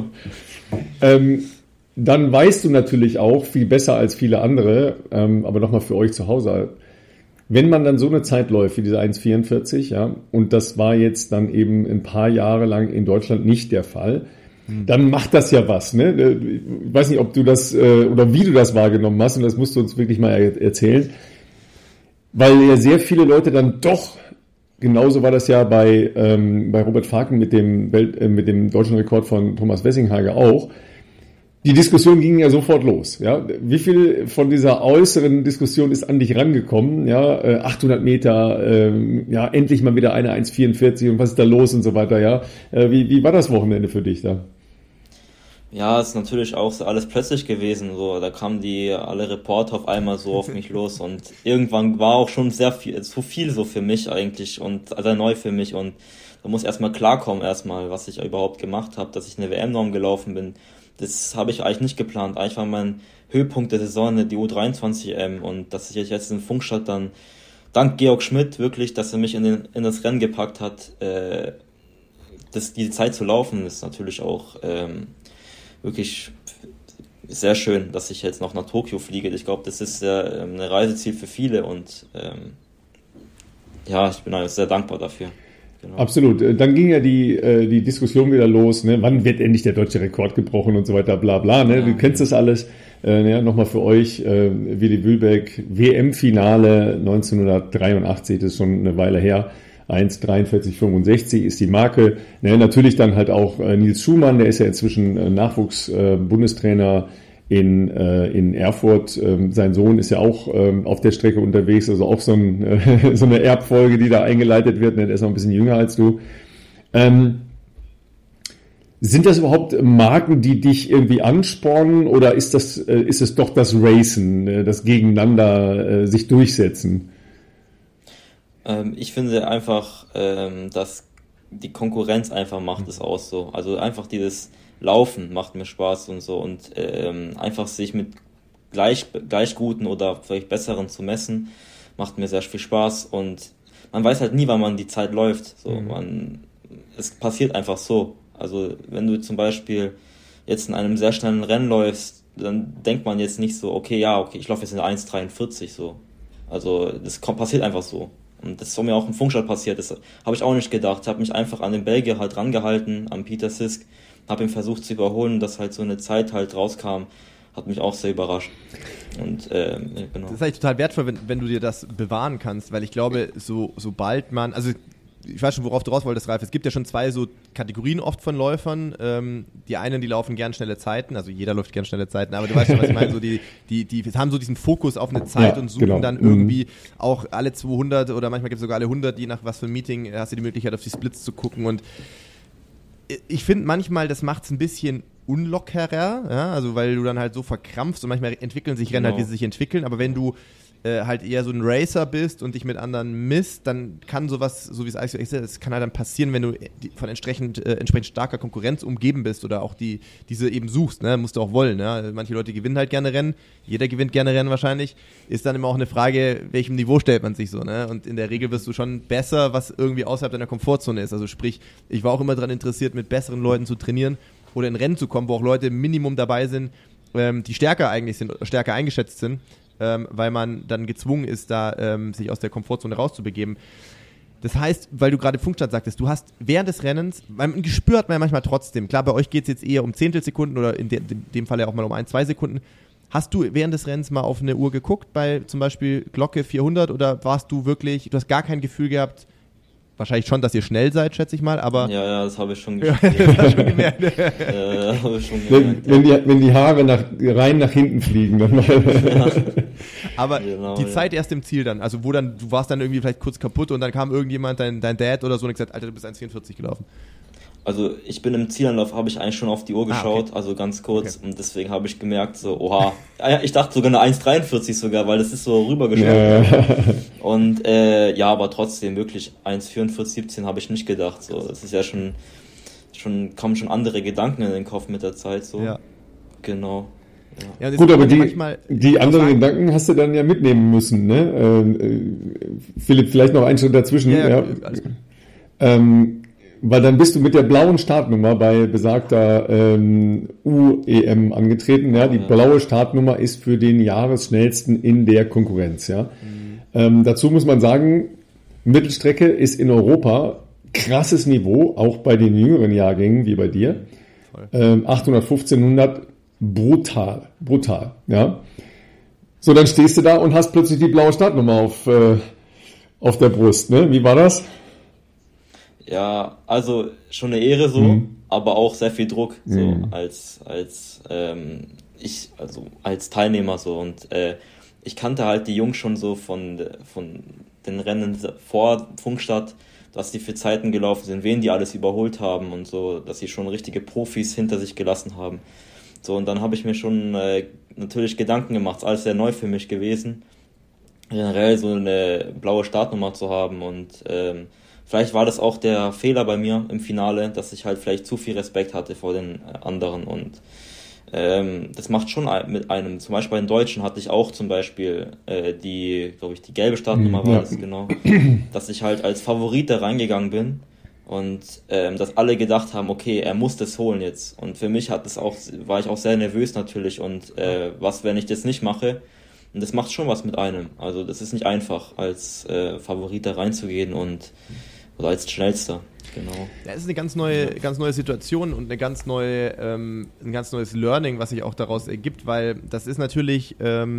Genau. Dann weißt du natürlich auch viel besser als viele andere, aber nochmal für euch zu Hause. Wenn man dann so eine Zeit läuft wie diese 1,44, ja, und das war jetzt dann eben ein paar Jahre lang in Deutschland nicht der Fall, dann macht das ja was, ne? Ich weiß nicht, ob du das oder wie du das wahrgenommen hast, und das musst du uns wirklich mal erzählen. Weil ja sehr viele Leute dann doch, genauso war das ja bei Robert Faken mit dem deutschen Rekord von Thomas Wessinghager auch, die Diskussion ging ja sofort los. Ja, wie viel von dieser äußeren Diskussion ist an dich rangekommen? Ja, 800 Meter, endlich mal wieder eine 1,44 und was ist da los und so weiter. Ja, wie war das Wochenende für dich da? Ja, ist natürlich auch so alles plötzlich gewesen. So, da kamen alle Reporter auf einmal so auf mich los und irgendwann war auch schon zu viel so für mich eigentlich und sehr neu für mich und da muss erstmal klarkommen was ich überhaupt gemacht habe, dass ich eine WM-Norm gelaufen bin. Das habe ich eigentlich nicht geplant. Eigentlich war mein Höhepunkt der Saison die U23 und dass ich jetzt in Funkstadt dann dank Georg Schmidt wirklich, dass er mich in das Rennen gepackt hat, die Zeit zu laufen, ist natürlich auch wirklich sehr schön, dass ich jetzt noch nach Tokio fliege. Ich glaube, das ist ein Reiseziel für viele und ich bin sehr dankbar dafür. Genau. Absolut. Dann ging ja die Diskussion wieder los, ne? Wann wird endlich der deutsche Rekord gebrochen und so weiter, bla bla. Ne? Du kennst das alles. Nochmal für euch, Willi Wühlbeck, WM-Finale 1983, das ist schon eine Weile her. 1,43,65 ist die Marke. Natürlich dann halt auch Nils Schumann, der ist ja inzwischen Nachwuchs-Bundestrainer in Erfurt. Sein Sohn ist ja auch auf der Strecke unterwegs, also auch so eine Erbfolge, die da eingeleitet wird. Der ist noch ein bisschen jünger als du. Sind das überhaupt Marken, die dich irgendwie anspornen, oder ist es doch das Racen, das Gegeneinander sich durchsetzen? Ich finde einfach, dass die Konkurrenz einfach macht es aus so. Also einfach dieses Laufen macht mir Spaß und so und einfach sich mit gleich guten oder vielleicht besseren zu messen, macht mir sehr viel Spaß und man weiß halt nie, wann man die Zeit läuft. So, es passiert einfach so. Also wenn du zum Beispiel jetzt in einem sehr schnellen Rennen läufst, dann denkt man jetzt nicht so, okay, ich laufe jetzt in 1,43 so. Also das passiert einfach so. Und das ist mir auch im Funkstadt passiert, das habe ich auch nicht gedacht. Ich habe mich einfach an den Belgier halt rangehalten, an Peter Sisk, habe ihn versucht zu überholen, dass halt so eine Zeit halt rauskam, hat mich auch sehr überrascht. Und genau. Das ist eigentlich total wertvoll, wenn du dir das bewahren kannst, weil ich glaube, sobald man, also ich weiß schon, worauf du raus wolltest, Ralf, es gibt ja schon zwei so Kategorien oft von Läufern. Die einen, die laufen gern schnelle Zeiten, also jeder läuft gern schnelle Zeiten, aber du weißt schon, was ich meine, so die haben so diesen Fokus auf eine Zeit und suchen dann irgendwie auch alle 200 oder manchmal gibt es sogar alle 100, je nach was für ein Meeting, hast du die Möglichkeit, auf die Splits zu gucken und ich finde manchmal, das macht es ein bisschen unlockerer, ja, also weil du dann halt so verkrampfst und manchmal entwickeln sich Rennen halt, wie sie sich entwickeln, aber wenn du halt eher so ein Racer bist und dich mit anderen misst, dann kann sowas, so wie es eigentlich ist, das kann halt dann passieren, wenn du von entsprechend starker Konkurrenz umgeben bist oder auch diese eben suchst, ne? Musst du auch wollen. Ne? Manche Leute gewinnen halt gerne Rennen, jeder gewinnt gerne Rennen wahrscheinlich, ist dann immer auch eine Frage, welchem Niveau stellt man sich so, ne? Und in der Regel wirst du schon besser, was irgendwie außerhalb deiner Komfortzone ist. Also sprich, ich war auch immer daran interessiert, mit besseren Leuten zu trainieren oder in Rennen zu kommen, wo auch Leute im Minimum dabei sind, die stärker eigentlich sind, stärker eingeschätzt sind, weil man dann gezwungen ist, da sich aus der Komfortzone rauszubegeben. Das heißt, weil du gerade Funkstand sagtest, du hast während des Rennens, ein Gespür hat man ja manchmal trotzdem, klar, bei euch geht es jetzt eher um Zehntelsekunden oder in dem Fall ja auch mal um 1-2 Sekunden. Hast du während des Rennens mal auf eine Uhr geguckt, bei zum Beispiel Glocke 400 oder warst du wirklich, du hast gar kein Gefühl gehabt, wahrscheinlich schon, dass ihr schnell seid, schätze ich mal, aber... Ja, das habe ich schon gemerkt. Wenn die Haare rein nach hinten fliegen, dann mal. Ja. Aber genau, die Zeit erst im Ziel dann, also wo dann, du warst dann irgendwie vielleicht kurz kaputt und dann kam irgendjemand, dein Dad oder so und gesagt, Alter, du bist 1,44 gelaufen. Also ich bin im Zielanlauf, habe ich eigentlich schon auf die Uhr geschaut, okay. Also ganz kurz, okay. Und deswegen habe ich gemerkt, so, oha, ich dachte sogar eine 1,43 sogar, weil das ist so rübergeschaut. Ja. Und aber trotzdem wirklich 1,44,17 habe ich nicht gedacht. So, das ist ja schon kommen schon andere Gedanken in den Kopf mit der Zeit. So. Ja. Genau. Ja. Ja, gut, aber die anderen Gedanken hast du dann ja mitnehmen müssen, ne? Philipp, vielleicht noch einen Schritt dazwischen. Ja. Alles gut. Weil dann bist du mit der blauen Startnummer bei besagter UEM angetreten. Ja? Die blaue Startnummer ist für den Jahresschnellsten in der Konkurrenz. Ja? Dazu muss man sagen, Mittelstrecke ist in Europa krasses Niveau, auch bei den jüngeren Jahrgängen wie bei dir. 800, 1500, brutal. Ja? So, dann stehst du da und hast plötzlich die blaue Startnummer auf der Brust. Ne? Wie war das? Ja, also schon eine Ehre so, aber auch sehr viel Druck so als Teilnehmer so und ich kannte halt die Jungs schon so von den Rennen vor Funkstadt, dass die für Zeiten gelaufen sind, wen die alles überholt haben und so, dass sie schon richtige Profis hinter sich gelassen haben. So, und dann habe ich mir schon natürlich Gedanken gemacht, alles sehr neu für mich gewesen, generell so eine blaue Startnummer zu haben und vielleicht war das auch der Fehler bei mir im Finale, dass ich halt vielleicht zu viel Respekt hatte vor den anderen und das macht schon mit einem, zum Beispiel bei den Deutschen hatte ich auch zum Beispiel die gelbe Startnummer war das, genau, dass ich halt als Favorit da reingegangen bin und dass alle gedacht haben, okay, er muss das holen jetzt und für mich war ich auch sehr nervös natürlich und was, wenn ich das nicht mache? Und das macht schon was mit einem. Also das ist nicht einfach, als Favorit da reinzugehen oder als Schnellster. Genau. Ja, es ist eine ganz neue Situation und ein ganz neues Learning, was sich auch daraus ergibt, weil das ist natürlich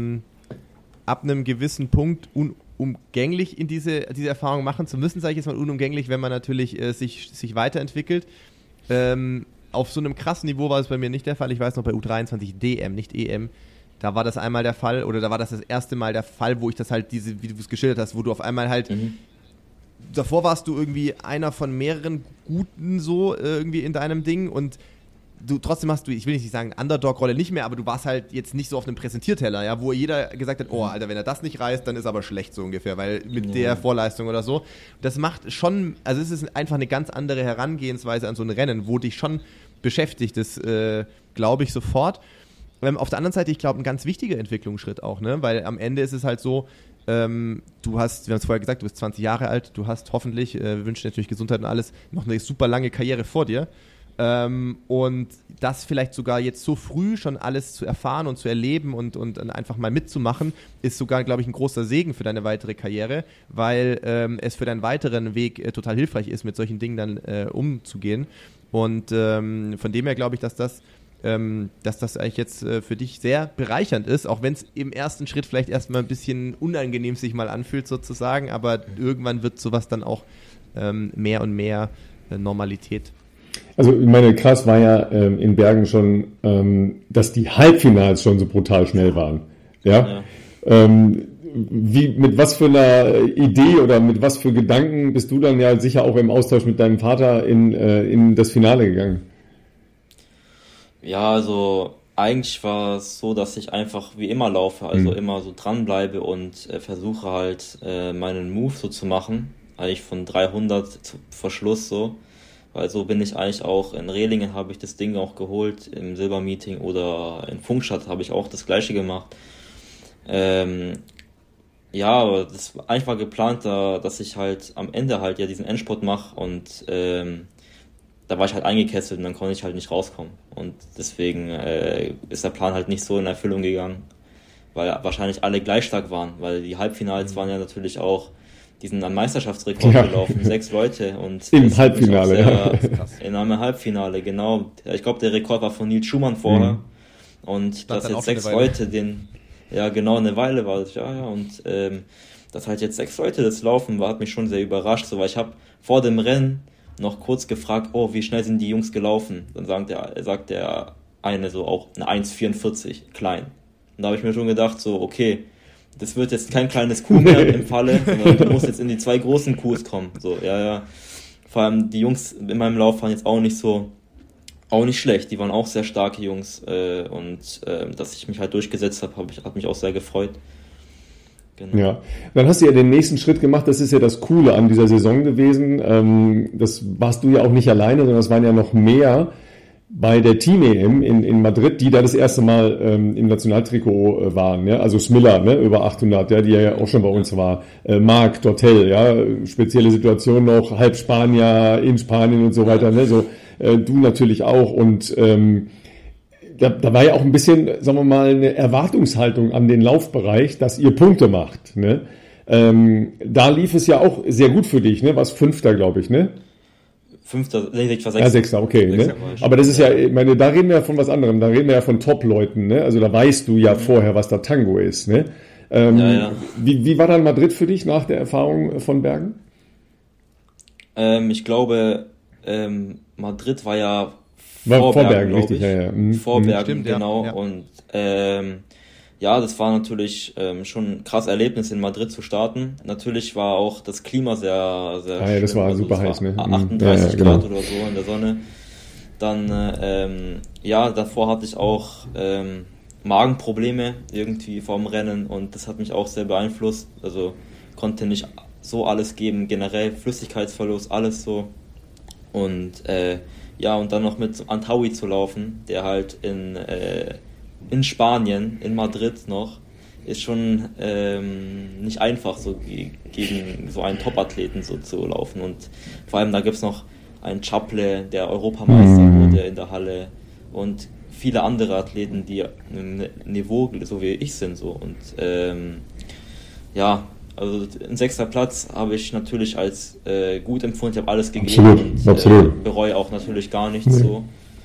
ab einem gewissen Punkt unumgänglich, in diese Erfahrung machen zu müssen, sage ich jetzt mal unumgänglich, wenn man natürlich sich weiterentwickelt. Auf so einem krassen Niveau war es bei mir nicht der Fall. Ich weiß noch, bei U23 DM, nicht EM, da war das einmal der Fall, oder da war das erste Mal der Fall, wo ich das halt wie du es geschildert hast, wo du auf einmal halt davor warst du irgendwie einer von mehreren Guten so irgendwie in deinem Ding und du trotzdem hast du, ich will nicht sagen Underdog-Rolle nicht mehr, aber du warst halt jetzt nicht so auf einem Präsentierteller, ja, wo jeder gesagt hat, oh Alter, wenn er das nicht reißt, dann ist aber schlecht so ungefähr, weil mit der Vorleistung oder so. Das macht schon, also es ist einfach eine ganz andere Herangehensweise an so ein Rennen, wo dich schon beschäftigt, das glaube ich sofort. Auf der anderen Seite, ich glaube, ein ganz wichtiger Entwicklungsschritt auch, ne, weil am Ende ist es halt so, du hast, wir haben es vorher gesagt, du bist 20 Jahre alt, du hast hoffentlich, wir wünschen dir natürlich Gesundheit und alles, noch eine super lange Karriere vor dir. Und das vielleicht sogar jetzt so früh schon alles zu erfahren und zu erleben und einfach mal mitzumachen, ist sogar, glaube ich, ein großer Segen für deine weitere Karriere, weil es für deinen weiteren Weg total hilfreich ist, mit solchen Dingen dann umzugehen. Und von dem her glaube ich, dass das eigentlich jetzt für dich sehr bereichernd ist, auch wenn es im ersten Schritt vielleicht erstmal ein bisschen unangenehm sich mal anfühlt sozusagen, aber irgendwann wird sowas dann auch mehr und mehr Normalität. Also ich meine, krass war ja in Bergen schon, dass die Halbfinals schon so brutal schnell waren. Ja. Mit was für einer Idee oder mit was für Gedanken bist du dann ja sicher auch im Austausch mit deinem Vater in das Finale gegangen? Ja, also Eigentlich war es so, dass ich einfach wie immer laufe, also immer so dranbleibe und versuche halt meinen Move so zu machen, eigentlich von 300 zu Verschluss so, weil so bin ich eigentlich auch, in Rehlingen habe ich das Ding auch geholt, im Silbermeeting, oder in Funkstadt habe ich auch das gleiche gemacht. Ja, aber das eigentlich war geplant, dass ich halt am Ende halt ja diesen Endspurt mache, und da war ich halt eingekesselt und dann konnte ich halt nicht rauskommen. Und deswegen ist der Plan halt nicht so in Erfüllung gegangen, weil wahrscheinlich alle gleich stark waren, weil die Halbfinals waren ja natürlich auch, die sind am Meisterschaftsrekord gelaufen, 6 Leute. Und im Halbfinale, in einem Halbfinale, genau. Ich glaube, der Rekord war von Nils Schumann vorher. Und dass jetzt 6 Leute ja genau, eine Weile war das, ja. Und dass halt jetzt 6 Leute das laufen, hat mich schon sehr überrascht, so, weil ich habe vor dem Rennen noch kurz gefragt, oh, wie schnell sind die Jungs gelaufen? Dann sagt der eine so auch eine 1,44, klein. Und da habe ich mir schon gedacht, so, okay, das wird jetzt kein kleines Kuh mehr im Falle, sondern du musst jetzt in die 2 großen Kuhs kommen. So, ja. Vor allem die Jungs in meinem Lauf waren jetzt auch nicht schlecht, die waren auch sehr starke Jungs, und dass ich mich halt durchgesetzt habe, hat mich auch sehr gefreut. Genau. Ja, dann hast du ja den nächsten Schritt gemacht, das ist ja das Coole an dieser Saison gewesen, das warst du ja auch nicht alleine, sondern es waren ja noch mehr bei der Team-EM in Madrid, die da das erste Mal im Nationaltrikot waren, ja, also Smiller, ne, über 800, ja, die ja auch schon bei uns war, Marc Dortel, ja, spezielle Situation noch, halb Spanier in Spanien und so weiter, ne, so, du natürlich auch, und da war ja auch ein bisschen, sagen wir mal, eine Erwartungshaltung an den Laufbereich, dass ihr Punkte macht, ne? Da lief es ja auch sehr gut für dich, ne? Was Fünfter, glaube ich, ne? Fünfter, ich war Sechster. Ja, Sechster, okay. Ne? Aber das ist ja, ich meine, da reden wir ja von was anderem, da reden wir ja von Top-Leuten, ne? Also da weißt du ja vorher, was da Tango ist, ne? Ja. Wie war dann Madrid für dich nach der Erfahrung von Bergen? Ich glaube, Madrid war ja vor Bergen, richtig, ja. Vor Bergen, stimmt, genau. Ja. Und ja, das war natürlich schon ein krasses Erlebnis, in Madrid zu starten. Natürlich war auch das Klima sehr, sehr schlimm. Ja, das war super heiß, ne? 38 Grad oder so in der Sonne. Dann, ja, davor hatte ich auch Magenprobleme irgendwie vorm Rennen, und das hat mich auch sehr beeinflusst. Also konnte nicht so alles geben, generell Flüssigkeitsverlust, alles so. Und ja, und dann noch mit Antaui zu laufen, der halt in Spanien, in Madrid noch, ist schon nicht einfach, so gegen so einen Top-Athleten so zu laufen. Und vor allem, da gibt's noch einen Chaple, der Europameister wurde in der Halle, und viele andere Athleten, die im Niveau so wie ich sind. So. Und ja, also ein 6. Platz habe ich natürlich als gut empfunden. Ich habe alles gegeben. Absolut. Und bereue auch natürlich gar nichts so.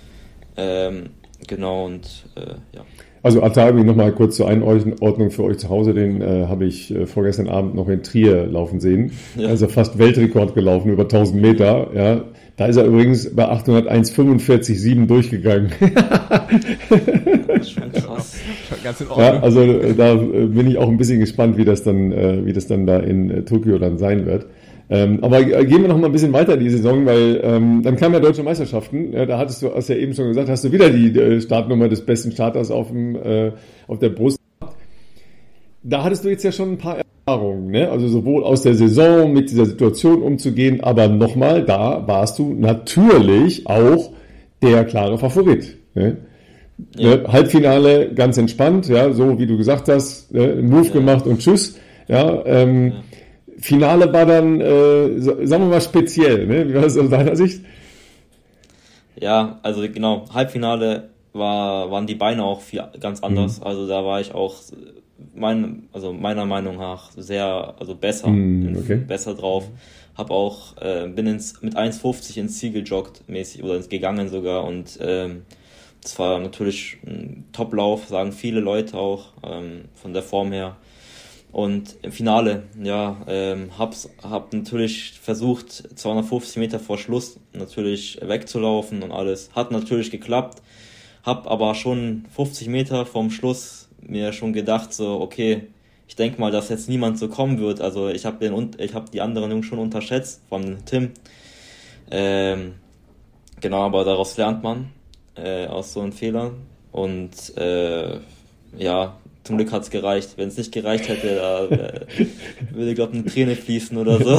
Genau, und ja. Also Antaui, nochmal kurz zur Einordnung für euch zu Hause, den habe ich vorgestern Abend noch in Trier laufen sehen. Ja. Also fast Weltrekord gelaufen, über 1000 Meter. Ja. Da ist er übrigens bei 801,45,7 durchgegangen. Das ist schon krass. Ganz in Ordnung. Ja, also da bin ich auch ein bisschen gespannt, wie das dann da in Tokio dann sein wird. Aber gehen wir noch mal ein bisschen weiter die Saison, weil dann kamen ja Deutsche Meisterschaften. Ja, da hast ja eben schon gesagt, hast du wieder die Startnummer des besten Starters auf der Brust. Da hattest du jetzt ja schon ein paar Erfahrungen, ne? Also sowohl aus der Saison mit dieser Situation umzugehen, aber nochmal, da warst du natürlich auch der klare Favorit. Ne? Ja. Ne? Halbfinale ganz entspannt, ja, so wie du gesagt hast, ne? Move gemacht und tschüss. Ja, Finale war dann, sagen wir mal, speziell, ne? Wie war das aus deiner Sicht? Ja, also genau, Halbfinale waren die Beine auch ganz anders. Also da war ich auch meiner Meinung nach besser, besser drauf. Hab auch, bin mit 1,50 ins Ziel gejoggt, mäßig, oder gegangen sogar, und das war natürlich ein Top-Lauf, sagen viele Leute auch, von der Form her. Und im Finale, ja, hab natürlich versucht, 250 Meter vor Schluss natürlich wegzulaufen und alles. Hat natürlich geklappt, hab aber schon 50 Meter vom Schluss mir schon gedacht, so, okay, ich denke mal, dass jetzt niemand so kommen wird. Also ich habe die anderen Jungs schon unterschätzt, von Tim. Genau, aber daraus lernt man, aus so einem Fehler. Und ja, zum Glück hat's gereicht. Wenn es nicht gereicht hätte, da würde, glaube ich, eine Träne fließen oder so.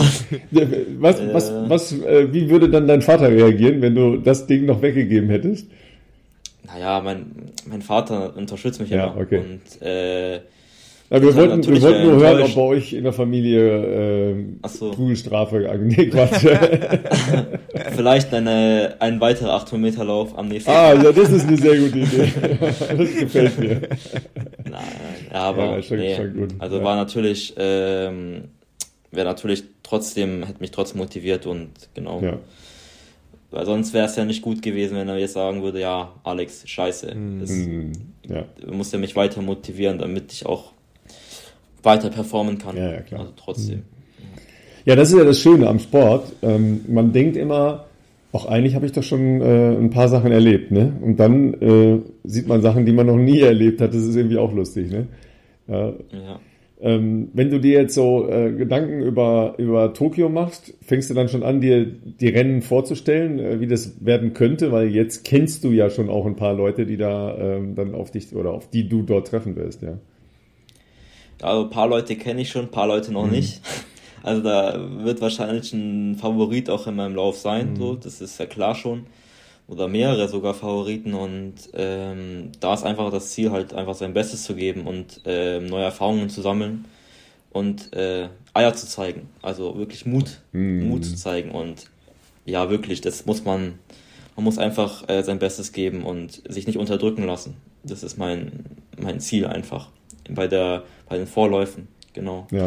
Wie würde dann dein Vater reagieren, wenn du das Ding noch weggegeben hättest? Naja, mein Vater unterstützt mich immer. Okay. Und wir wollten nur hören, ob bei euch in der Familie Prügelstrafe angelegt war. Vielleicht ein weiterer 800-Meter-Lauf am nächsten Tag. Ja, das ist eine sehr gute Idee. Das gefällt mir. Nein, aber schon gut. Also war natürlich, wäre natürlich trotzdem, hätte mich trotzdem motiviert und genau. Ja. Weil sonst wäre es ja nicht gut gewesen, wenn er jetzt sagen würde, ja, Alex, scheiße. Du musst ja mich weiter motivieren, damit ich auch weiter performen kann. Ja, klar. Also trotzdem. Ja, das ist ja das Schöne am Sport. Man denkt immer, auch eigentlich habe ich doch schon ein paar Sachen erlebt, ne? Und dann sieht man Sachen, die man noch nie erlebt hat. Das ist irgendwie auch lustig, ne? Ja. Wenn du dir jetzt so Gedanken über Tokio machst, fängst du dann schon an, dir die Rennen vorzustellen, wie das werden könnte, weil jetzt kennst du ja schon auch ein paar Leute, die da dann auf dich oder auf die du dort treffen wirst, ja. Also ein paar Leute kenne ich schon, ein paar Leute noch nicht. Also da wird wahrscheinlich ein Favorit auch in meinem Lauf sein, so, das ist ja klar schon. Oder mehrere sogar Favoriten und da ist einfach das Ziel, halt einfach sein Bestes zu geben und neue Erfahrungen zu sammeln und Eier zu zeigen. Also wirklich Mut zu zeigen und ja, wirklich, das muss man muss einfach sein Bestes geben und sich nicht unterdrücken lassen. Das ist mein Ziel einfach bei den Vorläufen, genau. Ja.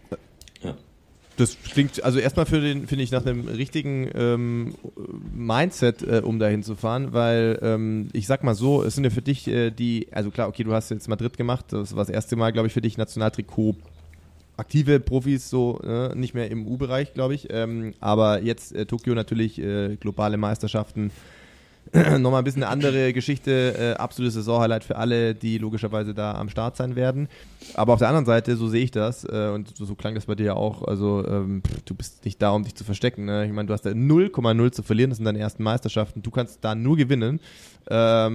Das klingt also erstmal finde ich, nach einem richtigen Mindset, um dahin zu fahren, weil ich sag mal so, es sind ja für dich also klar, okay, du hast jetzt Madrid gemacht, das war das erste Mal, glaube ich, für dich Nationaltrikot, aktive Profis so, nicht mehr im U-Bereich, glaube ich, aber jetzt Tokio natürlich, globale Meisterschaften, nochmal ein bisschen eine andere Geschichte, absolutes Saisonhighlight für alle, die logischerweise da am Start sein werden. Aber auf der anderen Seite, so sehe ich das, und so klang das bei dir ja auch, also du bist nicht da, um dich zu verstecken. Ne? Ich meine, du hast da 0,0 zu verlieren, das sind deine ersten Meisterschaften, du kannst da nur gewinnen. Da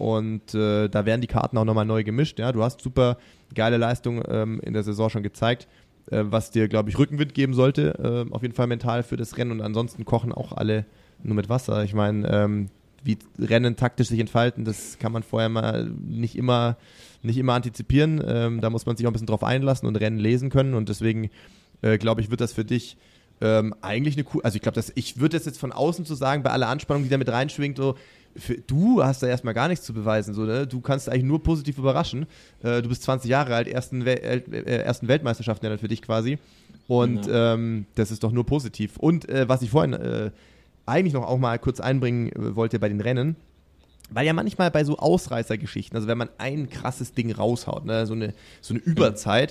werden die Karten auch nochmal neu gemischt. Ja? Du hast super geile Leistung in der Saison schon gezeigt, was dir, glaube ich, Rückenwind geben sollte, auf jeden Fall mental für das Rennen, und ansonsten kochen auch alle nur mit Wasser. Ich meine, wie Rennen taktisch sich entfalten, das kann man vorher mal nicht immer antizipieren. Da muss man sich auch ein bisschen drauf einlassen und Rennen lesen können, und deswegen glaube ich, wird das für dich eigentlich eine cool. Also ich würde das jetzt von außen zu sagen, bei aller Anspannung, die da mit reinschwingt, so, du hast da erstmal gar nichts zu beweisen, so, ne? Du kannst eigentlich nur positiv überraschen. Du bist 20 Jahre alt, ersten Weltmeisterschaften ja für dich quasi, und das ist doch nur positiv. Und was ich vorhin eigentlich noch auch mal kurz einbringen wollte bei den Rennen, weil ja manchmal bei so Ausreißergeschichten, also wenn man ein krasses Ding raushaut, ne, so eine Überzeit,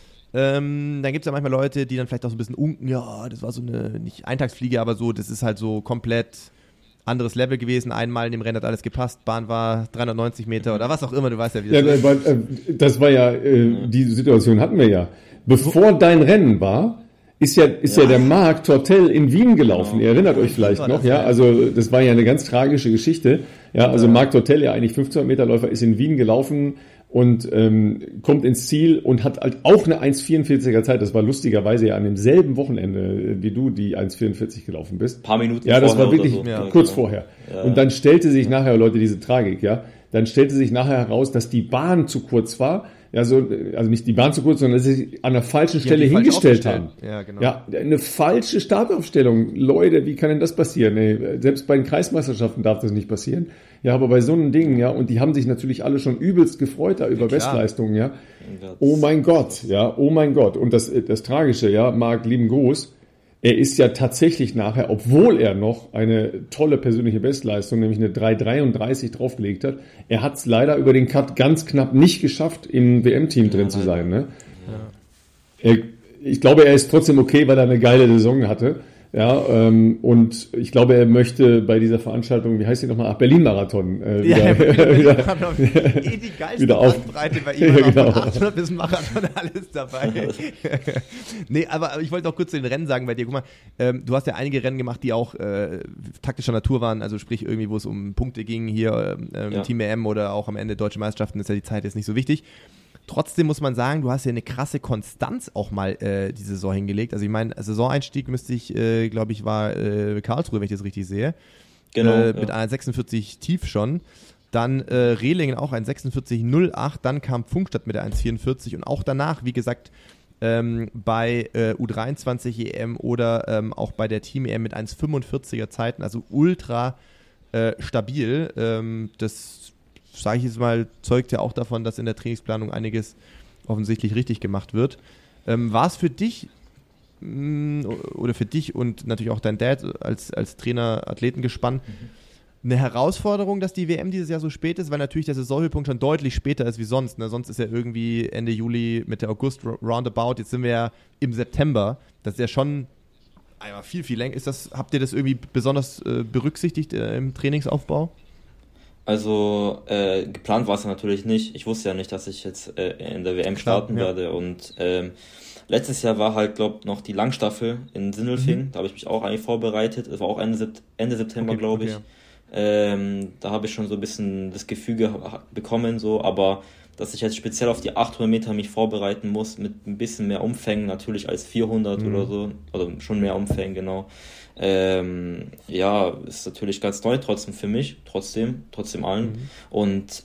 dann gibt es ja manchmal Leute, die dann vielleicht auch so ein bisschen unken, ja, das war so eine, nicht Eintagsfliege, aber so, das ist halt so komplett anderes Level gewesen, einmal in dem Rennen hat alles gepasst, Bahn war 390 Meter oder was auch immer, du weißt ja, wie das ist. Das war ja, die Situation hatten wir ja. Bevor dein Rennen war, ist ja der Marc Tortel in Wien gelaufen. Genau. Ihr erinnert euch vielleicht noch, ja? Also das war ja eine ganz tragische Geschichte. Ja, also Marc Tortel, ja eigentlich 1500 Meter Läufer, ist in Wien gelaufen und kommt ins Ziel und hat halt auch eine 1,44er Zeit. Das war lustigerweise ja an demselben Wochenende, wie du die 1,44 gelaufen bist. Ein paar Minuten vorher. Ja, das war wirklich so. kurz vorher. Ja. Und dann stellte sich nachher, Leute, diese Tragik, ja, dann stellte sich nachher heraus, dass die Bahn zu kurz war. Ja, also nicht die Bahn zu kurz, sondern dass sie sich an der falschen Stelle hingestellt haben. Ja, genau. Ja, eine falsche Startaufstellung. Leute, wie kann denn das passieren? Nee, selbst bei den Kreismeisterschaften darf das nicht passieren. Ja, aber bei so einem Ding, ja, und die haben sich natürlich alle schon übelst gefreut da über Bestleistungen, ja. Oh mein Gott, ja, oh mein Gott. Und das Tragische, ja, Marc, lieben Gruß. Er ist ja tatsächlich nachher, obwohl er noch eine tolle persönliche Bestleistung, nämlich eine 3,33 draufgelegt hat, er hat es leider über den Cut ganz knapp nicht geschafft, im WM-Team drin zu sein. Ne? Ja. Ich glaube, er ist trotzdem okay, weil er eine geile Saison hatte. Ja, und ich glaube, er möchte bei dieser Veranstaltung, wie heißt die nochmal? Berlin-Marathon. Die geilste Bandbreite bei ihm, genau. Von 800 bis Marathon, alles dabei. Nee, aber ich wollte auch kurz zu den Rennen sagen bei dir. Guck mal, du hast ja einige Rennen gemacht, die auch taktischer Natur waren, also sprich irgendwie, wo es um Punkte ging, hier Team EM oder auch am Ende Deutsche Meisterschaften, ist ja die Zeit jetzt nicht so wichtig. Trotzdem muss man sagen, du hast ja eine krasse Konstanz auch mal die Saison hingelegt. Also ich meine, Saisoneinstieg müsste ich, glaube ich, war Karlsruhe, wenn ich das richtig sehe. Genau. Mit einer 46 tief schon. Dann Rehlingen auch ein 46,08. Dann kam Pfungstadt mit der 1,44. Und auch danach, wie gesagt, bei U23 EM oder auch bei der Team EM mit 1,45er Zeiten. Also ultra stabil. Das sage ich jetzt mal, zeugt ja auch davon, dass in der Trainingsplanung einiges offensichtlich richtig gemacht wird. War es für dich oder für dich und natürlich auch dein Dad als Trainer Athletengespann eine Herausforderung, dass die WM dieses Jahr so spät ist, weil natürlich der Saisonhöhepunkt schon deutlich später ist wie sonst. Ne? Sonst ist ja irgendwie Ende Juli, Mitte August roundabout. Jetzt sind wir ja im September. Das ist ja schon einmal viel länger. Habt ihr das irgendwie besonders berücksichtigt im Trainingsaufbau? Also geplant war es ja natürlich nicht. Ich wusste ja nicht, dass ich jetzt in der WM starten werde. Und letztes Jahr war halt, glaube ich, noch die Langstaffel in Sindelfingen. Da habe ich mich auch eigentlich vorbereitet. Es war auch Ende September, glaube ich. Da habe ich schon so ein bisschen das Gefühl bekommen, so. Aber dass ich jetzt speziell auf die 800 Meter mich vorbereiten muss, mit ein bisschen mehr Umfängen natürlich als 400 oder so. Oder schon mehr Umfängen, genau. Ist natürlich ganz neu trotzdem für mich, trotzdem allen. Und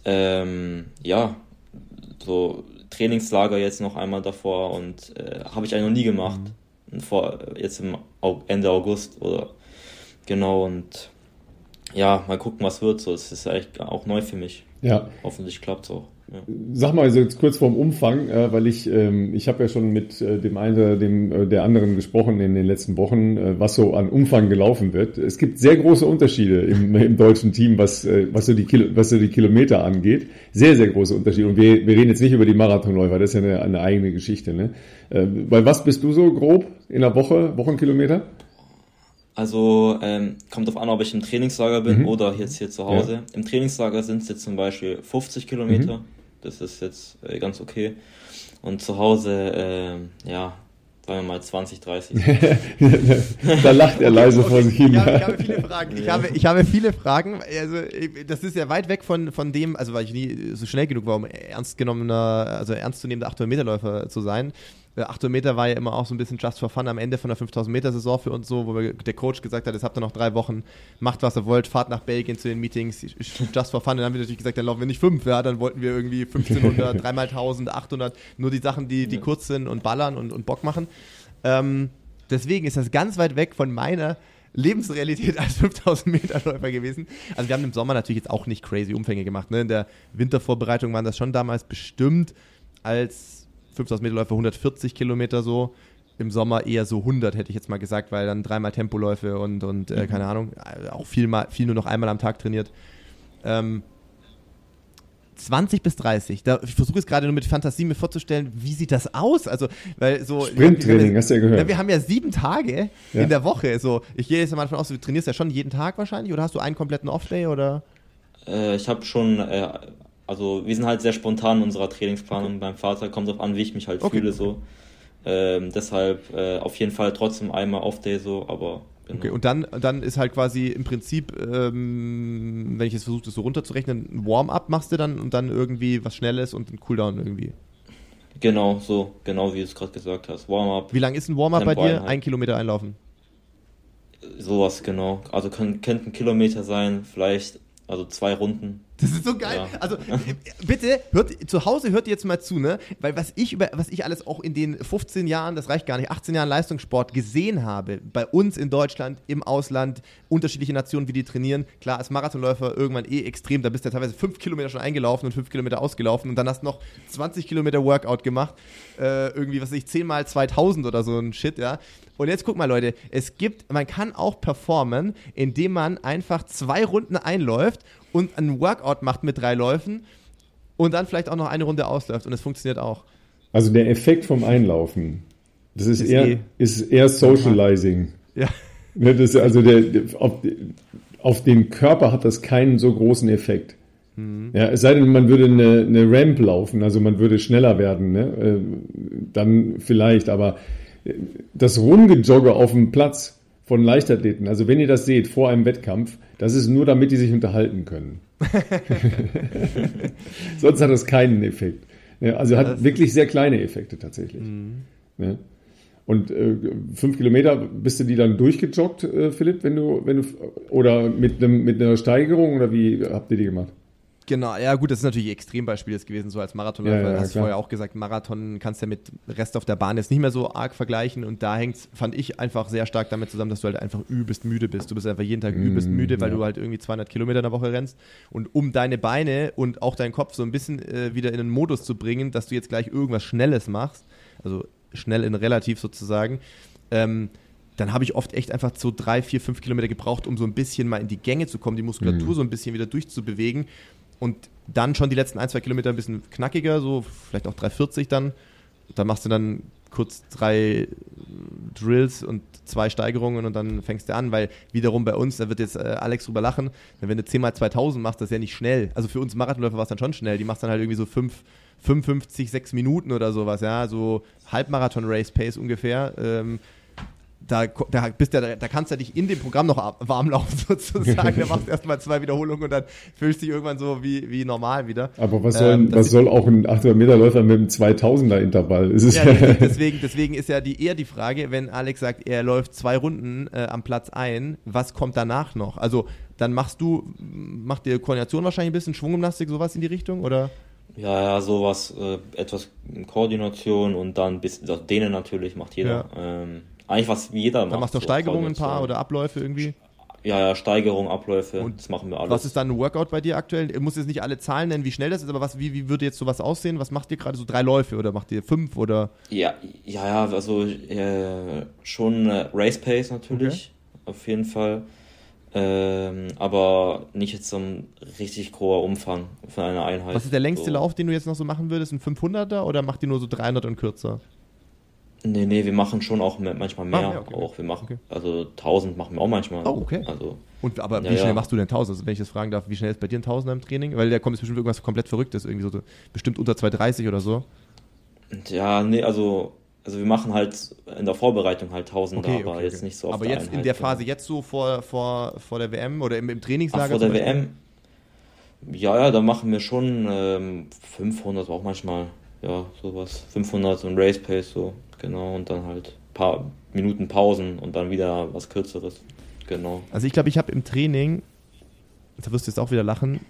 so Trainingslager jetzt noch einmal davor und habe ich eigentlich noch nie gemacht. Jetzt im Ende August oder genau, und ja, mal gucken, was wird. So, es ist ja echt auch neu für mich. Ja. Hoffentlich klappt es auch. Ja. Sag mal, also jetzt kurz vorm Umfang, weil ich habe ja schon mit dem einen oder der anderen gesprochen in den letzten Wochen, was so an Umfang gelaufen wird. Es gibt sehr große Unterschiede im deutschen Team, was so die Kilometer angeht. Sehr, sehr große Unterschiede. Und wir reden jetzt nicht über die Marathonläufer, das ist ja eine eigene Geschichte. Ne? Bei was bist du so grob in der Woche, Wochenkilometer? Also kommt drauf an, ob ich im Trainingslager bin oder jetzt hier zu Hause. Ja. Im Trainingslager sind es jetzt zum Beispiel 50 Kilometer. Das ist jetzt ganz okay. Und zu Hause, sagen wir mal 20, 30. Da lacht er leise vor sich hin. Ich habe viele Fragen. Ich habe viele Fragen. Also, das ist ja weit weg von dem, also weil ich nie so schnell genug war, um ernstzunehmender 800-Meter-Läufer zu sein. 800 Meter war ja immer auch so ein bisschen just for fun am Ende von der 5000-Meter-Saison für uns so, wo der Coach gesagt hat, jetzt habt ihr noch 3 Wochen, macht was ihr wollt, fahrt nach Belgien zu den Meetings, just for fun. Dann haben wir natürlich gesagt, dann laufen wir nicht 5, ja, dann wollten wir irgendwie 1500, 3x1000, 800, nur die Sachen, die kurz sind und ballern und Bock machen. Deswegen ist das ganz weit weg von meiner Lebensrealität als 5000-Meter-Läufer gewesen. Also wir haben im Sommer natürlich jetzt auch nicht crazy Umfänge gemacht. Ne? In der Wintervorbereitung waren das schon damals bestimmt als 5000-Meter-Läufer 140 Kilometer so. Im Sommer eher so 100, hätte ich jetzt mal gesagt, weil dann 3-mal Tempoläufe und keine Ahnung, auch viel nur noch einmal am Tag trainiert. 20 bis 30. Ich versuche es gerade nur mit Fantasie mir vorzustellen, wie sieht das aus? Also, weil so Sprinttraining, hast du ja gehört. Wir haben ja 7 Tage in der Woche. So, ich gehe jetzt mal davon aus, du trainierst ja schon jeden Tag wahrscheinlich, oder hast du einen kompletten Off-Day oder? Ich habe schon, also wir sind halt sehr spontan in unserer Trainingsplanung beim Vater, kommt drauf an, wie ich mich halt fühle so. Deshalb auf jeden Fall trotzdem einmal Off-Day so, aber genau. Okay, und dann ist halt quasi im Prinzip, wenn ich jetzt versuche, das so runterzurechnen, ein Warm-up machst du dann und dann irgendwie was Schnelles und ein Cooldown irgendwie. Genau, wie du es gerade gesagt hast. Warm-up. Wie lang ist ein Warm-up bei dir? 1 Kilometer einlaufen? Sowas, genau. Also könnte ein Kilometer sein, vielleicht, also 2 Runden. Das ist so geil. Ja. Also bitte, zu Hause hört ihr jetzt mal zu, ne? Weil was ich alles auch in den 15 Jahren, das reicht gar nicht, 18 Jahren Leistungssport gesehen habe, bei uns in Deutschland, im Ausland, unterschiedliche Nationen, wie die trainieren. Klar, als Marathonläufer irgendwann extrem, da bist du ja teilweise 5 Kilometer schon eingelaufen und 5 Kilometer ausgelaufen und dann hast du noch 20 Kilometer Workout gemacht. Irgendwie, 10 mal 2000 oder so ein Shit, ja. Und jetzt guck mal, Leute, man kann auch performen, indem man einfach 2 Runden einläuft und einen Workout macht mit 3 Läufen und dann vielleicht auch noch eine Runde ausläuft und es funktioniert auch. Also der Effekt vom Einlaufen, das ist eher Socializing. Ja. Ne, das, also auf den Körper hat das keinen so großen Effekt. Ja, es sei denn, man würde eine Ramp laufen, also man würde schneller werden, ne? Dann vielleicht, aber das Rumgejogge auf dem Platz von Leichtathleten, also wenn ihr das seht vor einem Wettkampf, das ist nur, damit die sich unterhalten können. Sonst hat das keinen Effekt. Ja, also hat wirklich sehr kleine Effekte tatsächlich. Ja. Und 5 Kilometer, bist du die dann durchgejoggt, Philipp, wenn du oder mit einer Steigerung, oder wie habt ihr die gemacht? Genau, ja gut, das ist natürlich Extrembeispiel jetzt gewesen, so als Marathonläufer. Ja, hast du vorher auch gesagt, Marathon kannst du ja mit Rest auf der Bahn jetzt nicht mehr so arg vergleichen, und da hängt, fand ich, einfach sehr stark damit zusammen, dass du halt einfach übelst müde bist. Du bist einfach jeden Tag übelst müde, weil du halt irgendwie 200 Kilometer in der Woche rennst, und um deine Beine und auch deinen Kopf so ein bisschen wieder in den Modus zu bringen, dass du jetzt gleich irgendwas Schnelles machst, also schnell in relativ sozusagen, dann habe ich oft echt einfach so 3, 4, 5 Kilometer gebraucht, um so ein bisschen mal in die Gänge zu kommen, die Muskulatur so ein bisschen wieder durchzubewegen. Und dann schon die letzten 1, 2 Kilometer ein bisschen knackiger, so vielleicht auch 3,40 dann. Da machst du dann kurz 3 Drills und 2 Steigerungen und dann fängst du an, weil wiederum bei uns, da wird jetzt Alex drüber lachen, wenn du 10x2000 machst, das ist ja nicht schnell. Also für uns Marathonläufer war es dann schon schnell. Die machst dann halt irgendwie so 55, 6 Minuten oder sowas, ja, so Halbmarathon-Race-Pace ungefähr. Da kannst du dich in dem Programm noch warm laufen sozusagen. Da machst du erstmal 2 Wiederholungen und dann fühlst du dich irgendwann so wie normal wieder. Aber was soll auch ein 800-Meter-Läufer mit einem 2000er-Intervall? Deswegen ist ja eher die Frage, wenn Alex sagt, er läuft 2 Runden am Platz ein, was kommt danach noch? Also dann macht dir Koordination wahrscheinlich ein bisschen, Schwunggymnastik, sowas in die Richtung, oder? Ja, sowas, etwas Koordination und dann ein bisschen, das Dehnen natürlich macht jeder. Ja. Eigentlich was wie jeder macht. Dann machst du Steigerungen ein paar oder Abläufe irgendwie? Ja, Steigerungen, Abläufe, und das machen wir alles. Was ist dann ein Workout bei dir aktuell? Ihr müsst jetzt nicht alle Zahlen nennen, wie schnell das ist, aber wie würde jetzt sowas aussehen? Was macht ihr gerade, so 3 Läufe oder macht ihr 5 oder? Ja, also schon Race Pace natürlich, auf jeden Fall. Aber nicht jetzt so ein richtig großer Umfang von einer Einheit. Was ist der längste Lauf, den du jetzt noch so machen würdest? Ein 500er oder macht ihr nur so 300 und kürzer? Nee, wir machen schon auch manchmal mehr. Okay. Auch wir machen, also 1000 machen wir auch manchmal. Oh, okay. Also, aber wie schnell machst du denn 1000? Also wenn ich das fragen darf, wie schnell ist bei dir ein 1000er im Training? Weil da kommt jetzt bestimmt irgendwas komplett Verrücktes, irgendwie so bestimmt unter 2,30 oder so. Ja, nee, also wir machen halt in der Vorbereitung halt 1000er, aber jetzt nicht so oft. Aber jetzt Einheit, in der Phase jetzt so vor der WM oder im Trainingslager? Vor der WM? Ja, da machen wir schon 500 auch manchmal. Ja, sowas. 500 und Race Pace so. Genau, und dann halt ein paar Minuten Pausen und dann wieder was Kürzeres. Genau. Also ich glaube, ich habe im Training, da wirst du jetzt auch wieder lachen,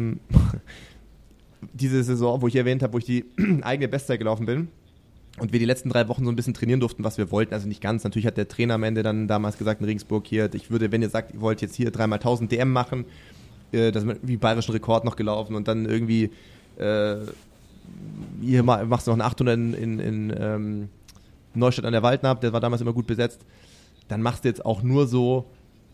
diese Saison, wo ich erwähnt habe, wo ich die eigene Bestzeit gelaufen bin und wir die letzten 3 Wochen so ein bisschen trainieren durften, was wir wollten, also nicht ganz. Natürlich hat der Trainer am Ende dann damals gesagt in Regensburg, hier, ich würde, wenn ihr sagt, ihr wollt jetzt hier 3x1000 DM machen, das ist wie bayerischen Rekord noch gelaufen und dann irgendwie hier machst du noch einen 800 in Neustadt an der Waldnaab, der war damals immer gut besetzt, dann machst du jetzt auch nur so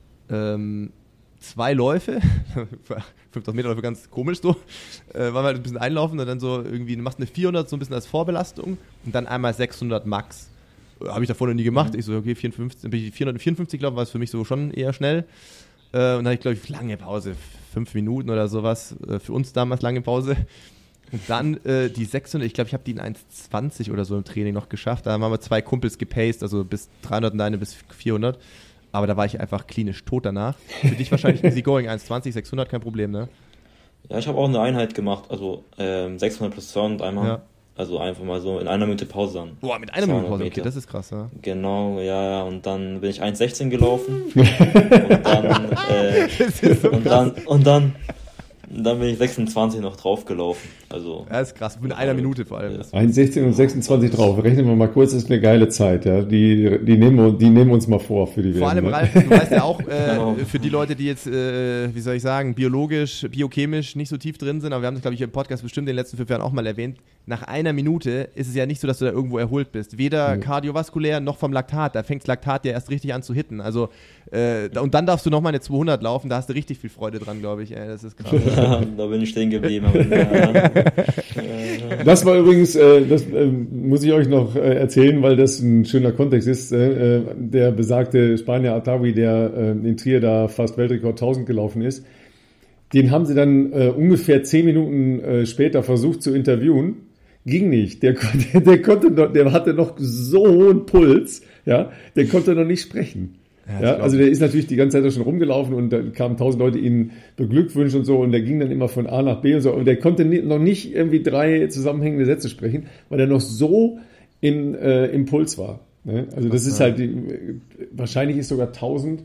2 Läufe, 5000 Meter Läufe, ganz komisch so, weil wir halt ein bisschen einlaufen und dann so irgendwie, du machst eine 400 so ein bisschen als Vorbelastung und dann einmal 600 Max. Habe ich davor noch nie gemacht, ich so, okay, 54, dann bin ich 454 gelaufen, war es für mich so schon eher schnell. Und dann hatte ich, glaube ich, lange Pause, 5 Minuten oder sowas, für uns damals lange Pause. Und dann die 600, ich glaube, ich habe die in 1,20 oder so im Training noch geschafft. Da haben wir 2 Kumpels gepaced, also bis 300 und eine bis 400. Aber da war ich einfach klinisch tot danach. Für dich wahrscheinlich easy going, 1,20, 600, kein Problem, ne? Ja, ich habe auch eine Einheit gemacht, also 600 plus 200 einmal. Ja. Also einfach mal so in einer Minute Pause dann. Boah, mit einer Minute Pause, okay, das ist krass, ja. Genau, ja, und dann bin ich 1,16 gelaufen. Und dann, das ist so krass. Und dann bin ich 26 noch draufgelaufen. Also, ja, ist krass, in einer Minute vor allem. Ja. 1,16 und 26 drauf. Rechnen wir mal kurz, das ist eine geile Zeit. Ja. Die nehmen uns mal vor für die WM. Vor allem, Ralf, du weißt ja auch, für die Leute, die jetzt, wie soll ich sagen, biologisch, biochemisch nicht so tief drin sind, aber wir haben das, glaube ich, im Podcast bestimmt in den letzten 5 Jahren auch mal erwähnt, nach einer Minute ist es ja nicht so, dass du da irgendwo erholt bist. Weder kardiovaskulär noch vom Laktat. Da fängt das Laktat ja erst richtig an zu hitten. Also, und dann darfst du nochmal eine 200 laufen, da hast du richtig viel Freude dran, glaube ich. Das ist krass. Ja, da bin ich stehen geblieben. Aber, Das war übrigens, muss ich euch noch erzählen, weil das ein schöner Kontext ist. Der besagte Spanier Artawi, der in Trier da fast Weltrekord 1000 gelaufen ist, den haben sie dann ungefähr 10 Minuten später versucht zu interviewen. Ging nicht. Der hatte noch so hohen Puls, ja, der konnte noch nicht sprechen. Ja, also der ist natürlich die ganze Zeit schon rumgelaufen und da kamen 1000 Leute ihn beglückwünschen und so und der ging dann immer von A nach B und so und der konnte noch nicht irgendwie 3 zusammenhängende Sätze sprechen, weil er noch so im Puls war. Ne? Also das ist halt, wahrscheinlich ist sogar 1000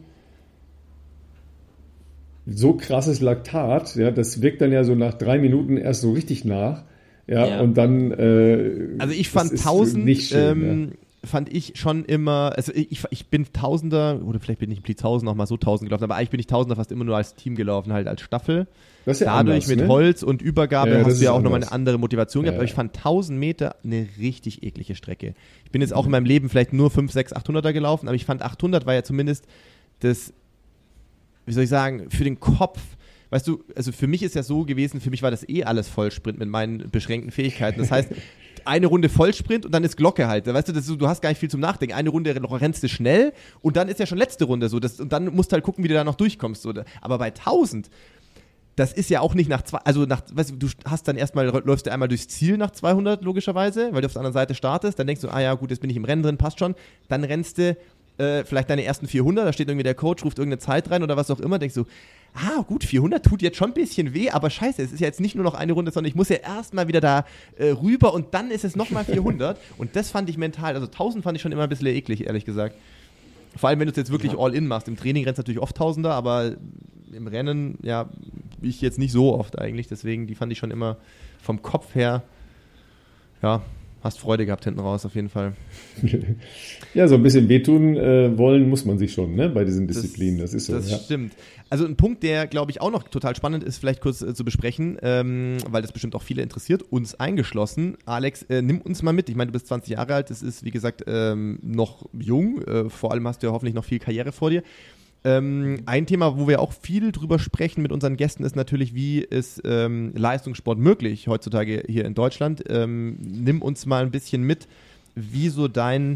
so krasses Laktat, ja, das wirkt dann ja so nach 3 Minuten erst so richtig nach. Ja, und dann. Also ich fand 1000 nicht schön, fand ich schon immer, also ich bin Tausender, oder vielleicht bin ich im Blitzhausen noch mal so 1000 gelaufen, aber eigentlich bin ich Tausender fast immer nur als Team gelaufen, halt als Staffel. Das ist ja dadurch anders, mit Holz und Übergabe hast du ja auch nochmal anders. eine andere Motivation gehabt, aber ich fand 1000 Meter eine richtig eklige Strecke. Ich bin jetzt auch in meinem Leben vielleicht nur 5, 6, 800er gelaufen, aber ich fand 800 war ja zumindest das, wie soll ich sagen, für den Kopf. Weißt du, also für mich ist ja so gewesen, für mich war das alles Vollsprint mit meinen beschränkten Fähigkeiten. Das heißt, eine Runde Vollsprint und dann ist Glocke halt. Weißt du, du hast gar nicht viel zum Nachdenken. Eine Runde rennst du schnell und dann ist ja schon letzte Runde so. Und dann musst du halt gucken, wie du da noch durchkommst. So. Aber bei 1000, das ist ja auch nicht weißt du, du hast dann läufst du einmal durchs Ziel nach 200 logischerweise, weil du auf der anderen Seite startest. Dann denkst du, ja gut, jetzt bin ich im Rennen drin, passt schon. Dann rennst du vielleicht deine ersten 400, da steht irgendwie der Coach, ruft irgendeine Zeit rein oder was auch immer, denkst du, gut, 400 tut jetzt schon ein bisschen weh, aber scheiße, es ist ja jetzt nicht nur noch eine Runde, sondern ich muss ja erstmal wieder da rüber und dann ist es nochmal 400 und das fand ich mental, also 1000 fand ich schon immer ein bisschen eklig, ehrlich gesagt. Vor allem, wenn du es jetzt wirklich all in machst. Im Training rennst du natürlich oft Tausender, aber im Rennen, ja, ich jetzt nicht so oft eigentlich, deswegen, die fand ich schon immer vom Kopf her, ja, hast Freude gehabt hinten raus, auf jeden Fall. Ja, so ein bisschen wehtun wollen muss man sich schon, ne, bei diesen Disziplinen. Das ist so. Das stimmt. Also ein Punkt, der, glaube ich, auch noch total spannend ist, vielleicht kurz zu besprechen, weil das bestimmt auch viele interessiert, uns eingeschlossen. Alex, nimm uns mal mit. Ich meine, du bist 20 Jahre alt, das ist, wie gesagt, noch jung. Vor allem hast du ja hoffentlich noch viel Karriere vor dir. Ein Thema, wo wir auch viel drüber sprechen mit unseren Gästen, ist natürlich, wie ist Leistungssport möglich heutzutage hier in Deutschland. Nimm uns mal ein bisschen mit, wie so dein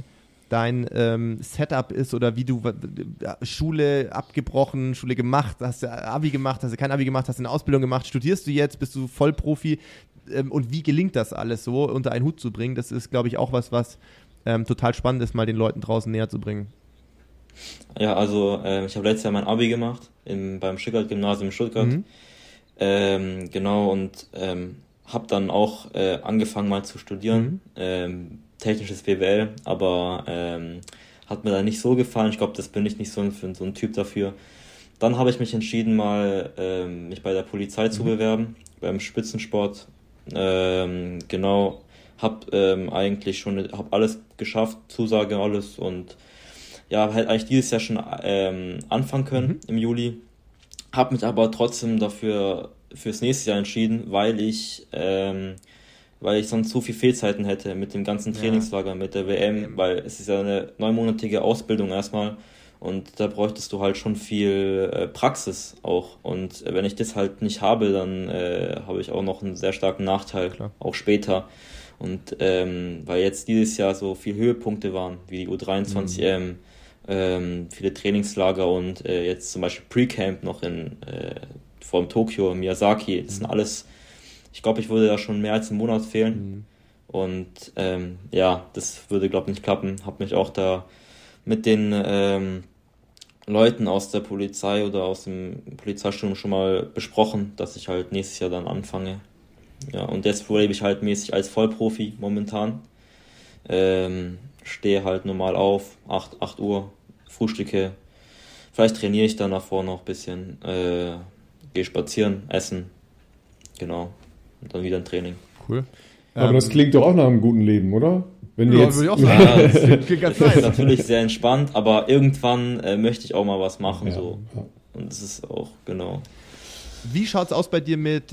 Setup ist oder wie du Schule abgebrochen, Schule gemacht, hast du Abi gemacht, hast du kein Abi gemacht, hast du eine Ausbildung gemacht, studierst du jetzt, bist du Vollprofi und wie gelingt das alles so unter einen Hut zu bringen? Das ist, glaube ich, auch was total spannend ist, mal den Leuten draußen näher zu bringen. Ja, also ich habe letztes Jahr mein Abi gemacht beim Schickert-Gymnasium in Stuttgart. Genau, und habe dann auch angefangen mal zu studieren, technisches BWL, aber hat mir da nicht so gefallen. Ich glaube, das bin ich nicht so ein Typ dafür. Dann habe ich mich entschieden, mal mich bei der Polizei zu bewerben, beim Spitzensport. Genau, habe eigentlich schon alles geschafft, Zusage, alles und ja, halt eigentlich dieses Jahr schon anfangen können im Juli. Habe mich aber trotzdem fürs nächste Jahr entschieden, weil ich sonst zu viel Fehlzeiten hätte mit dem ganzen Trainingslager, mit der WM, weil es ist ja eine 9-monatige Ausbildung erstmal und da bräuchtest du halt schon viel Praxis auch und wenn ich das halt nicht habe, dann habe ich auch noch einen sehr starken Nachteil, auch später. Und weil jetzt dieses Jahr so viele Höhepunkte waren, wie die U23 EM, viele Trainingslager und jetzt zum Beispiel Pre-Camp noch vor dem Tokio, Miyazaki, das sind alles, ich glaube, ich würde da schon mehr als einen Monat fehlen und das würde, glaube ich, nicht klappen. Habe mich auch da mit den Leuten aus der Polizei oder aus dem Polizeistudium schon mal besprochen, dass ich halt nächstes Jahr dann anfange. Ja, und jetzt lebe ich halt mäßig als Vollprofi momentan. Stehe halt normal auf, 8 Uhr, frühstücke. Vielleicht trainiere ich dann davor noch ein bisschen, gehe spazieren, essen. Genau. Und dann wieder ein Training. Cool. Aber das klingt doch auch nach einem guten Leben, oder? Wenn ja, jetzt würde ich auch sagen. Ja, das ist natürlich sehr entspannt, aber irgendwann möchte ich auch mal was machen. So. Und das ist auch, genau. Wie schaut's aus bei dir mit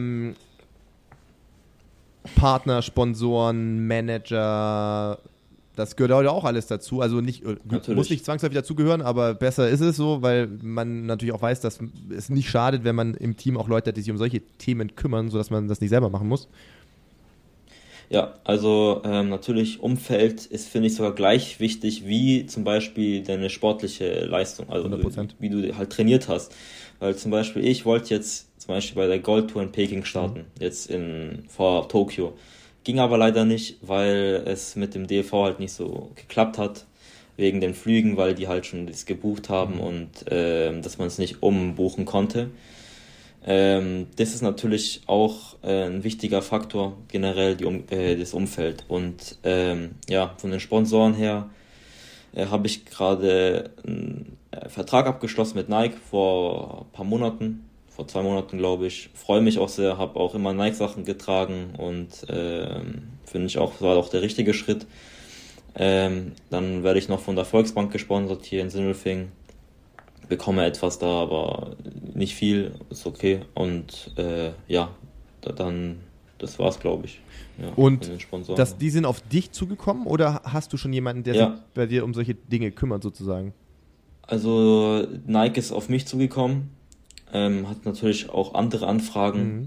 Partner, Sponsoren, Manager, Das gehört auch alles dazu. Also muss nicht zwangsläufig dazugehören, aber besser ist es so, weil man natürlich auch weiß, dass es nicht schadet, wenn man im Team auch Leute hat, die sich um solche Themen kümmern, sodass man das nicht selber machen muss. Ja, also natürlich Umfeld ist, finde ich, sogar gleich wichtig wie zum Beispiel deine sportliche Leistung, also 100%. wie du halt trainiert hast. Weil zum Beispiel ich wollte jetzt zum Beispiel bei der Gold Tour in Peking starten, jetzt vor Tokio. Ging aber leider nicht, weil es mit dem DLV halt nicht so geklappt hat, wegen den Flügen, weil die halt schon das gebucht haben und dass man es nicht umbuchen konnte. Das ist natürlich auch ein wichtiger Faktor, generell das Umfeld. Und von den Sponsoren her habe ich gerade einen Vertrag abgeschlossen mit Nike vor ein paar Monaten. Vor 2 Monaten, glaube ich. Freue mich auch sehr, habe auch immer Nike-Sachen getragen und finde ich auch, war auch der richtige Schritt. Dann werde ich noch von der Volksbank gesponsert hier in Sindelfingen. Bekomme etwas da, aber nicht viel, ist okay. Und dann, das war's, glaube ich. Ja, und die sind auf dich zugekommen oder hast du schon jemanden, der sich bei dir um solche Dinge kümmert, sozusagen? Also Nike ist auf mich zugekommen. Hat natürlich auch andere Anfragen,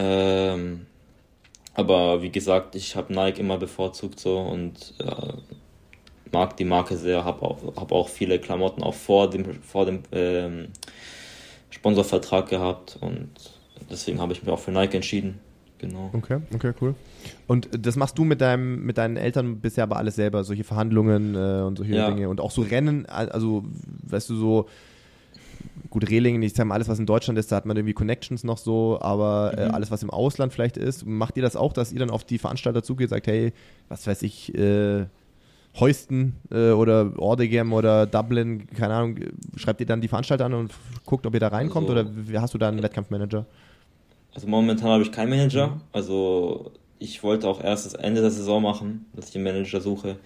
aber wie gesagt, ich habe Nike immer bevorzugt so und mag die Marke sehr, hab auch viele Klamotten auch vor dem Sponsorvertrag gehabt und deswegen habe ich mich auch für Nike entschieden. Genau. Okay, cool. Und das machst du mit deinen Eltern bisher aber alles selber, solche Verhandlungen und solche Dinge und auch so Rennen, also weißt du so. Gut, Rehlingen, ich sag mal, alles, was in Deutschland ist, da hat man irgendwie Connections noch so, aber alles, was im Ausland vielleicht ist, macht ihr das auch, dass ihr dann auf die Veranstalter zugeht, sagt, hey, was weiß ich, Heuston oder Ordegem oder Dublin, keine Ahnung, schreibt ihr dann die Veranstalter an und guckt, ob ihr da reinkommt oder hast du da einen Wettkampfmanager? Also momentan habe ich keinen Manager, also ich wollte auch erst das Ende der Saison machen, dass ich einen Manager suche.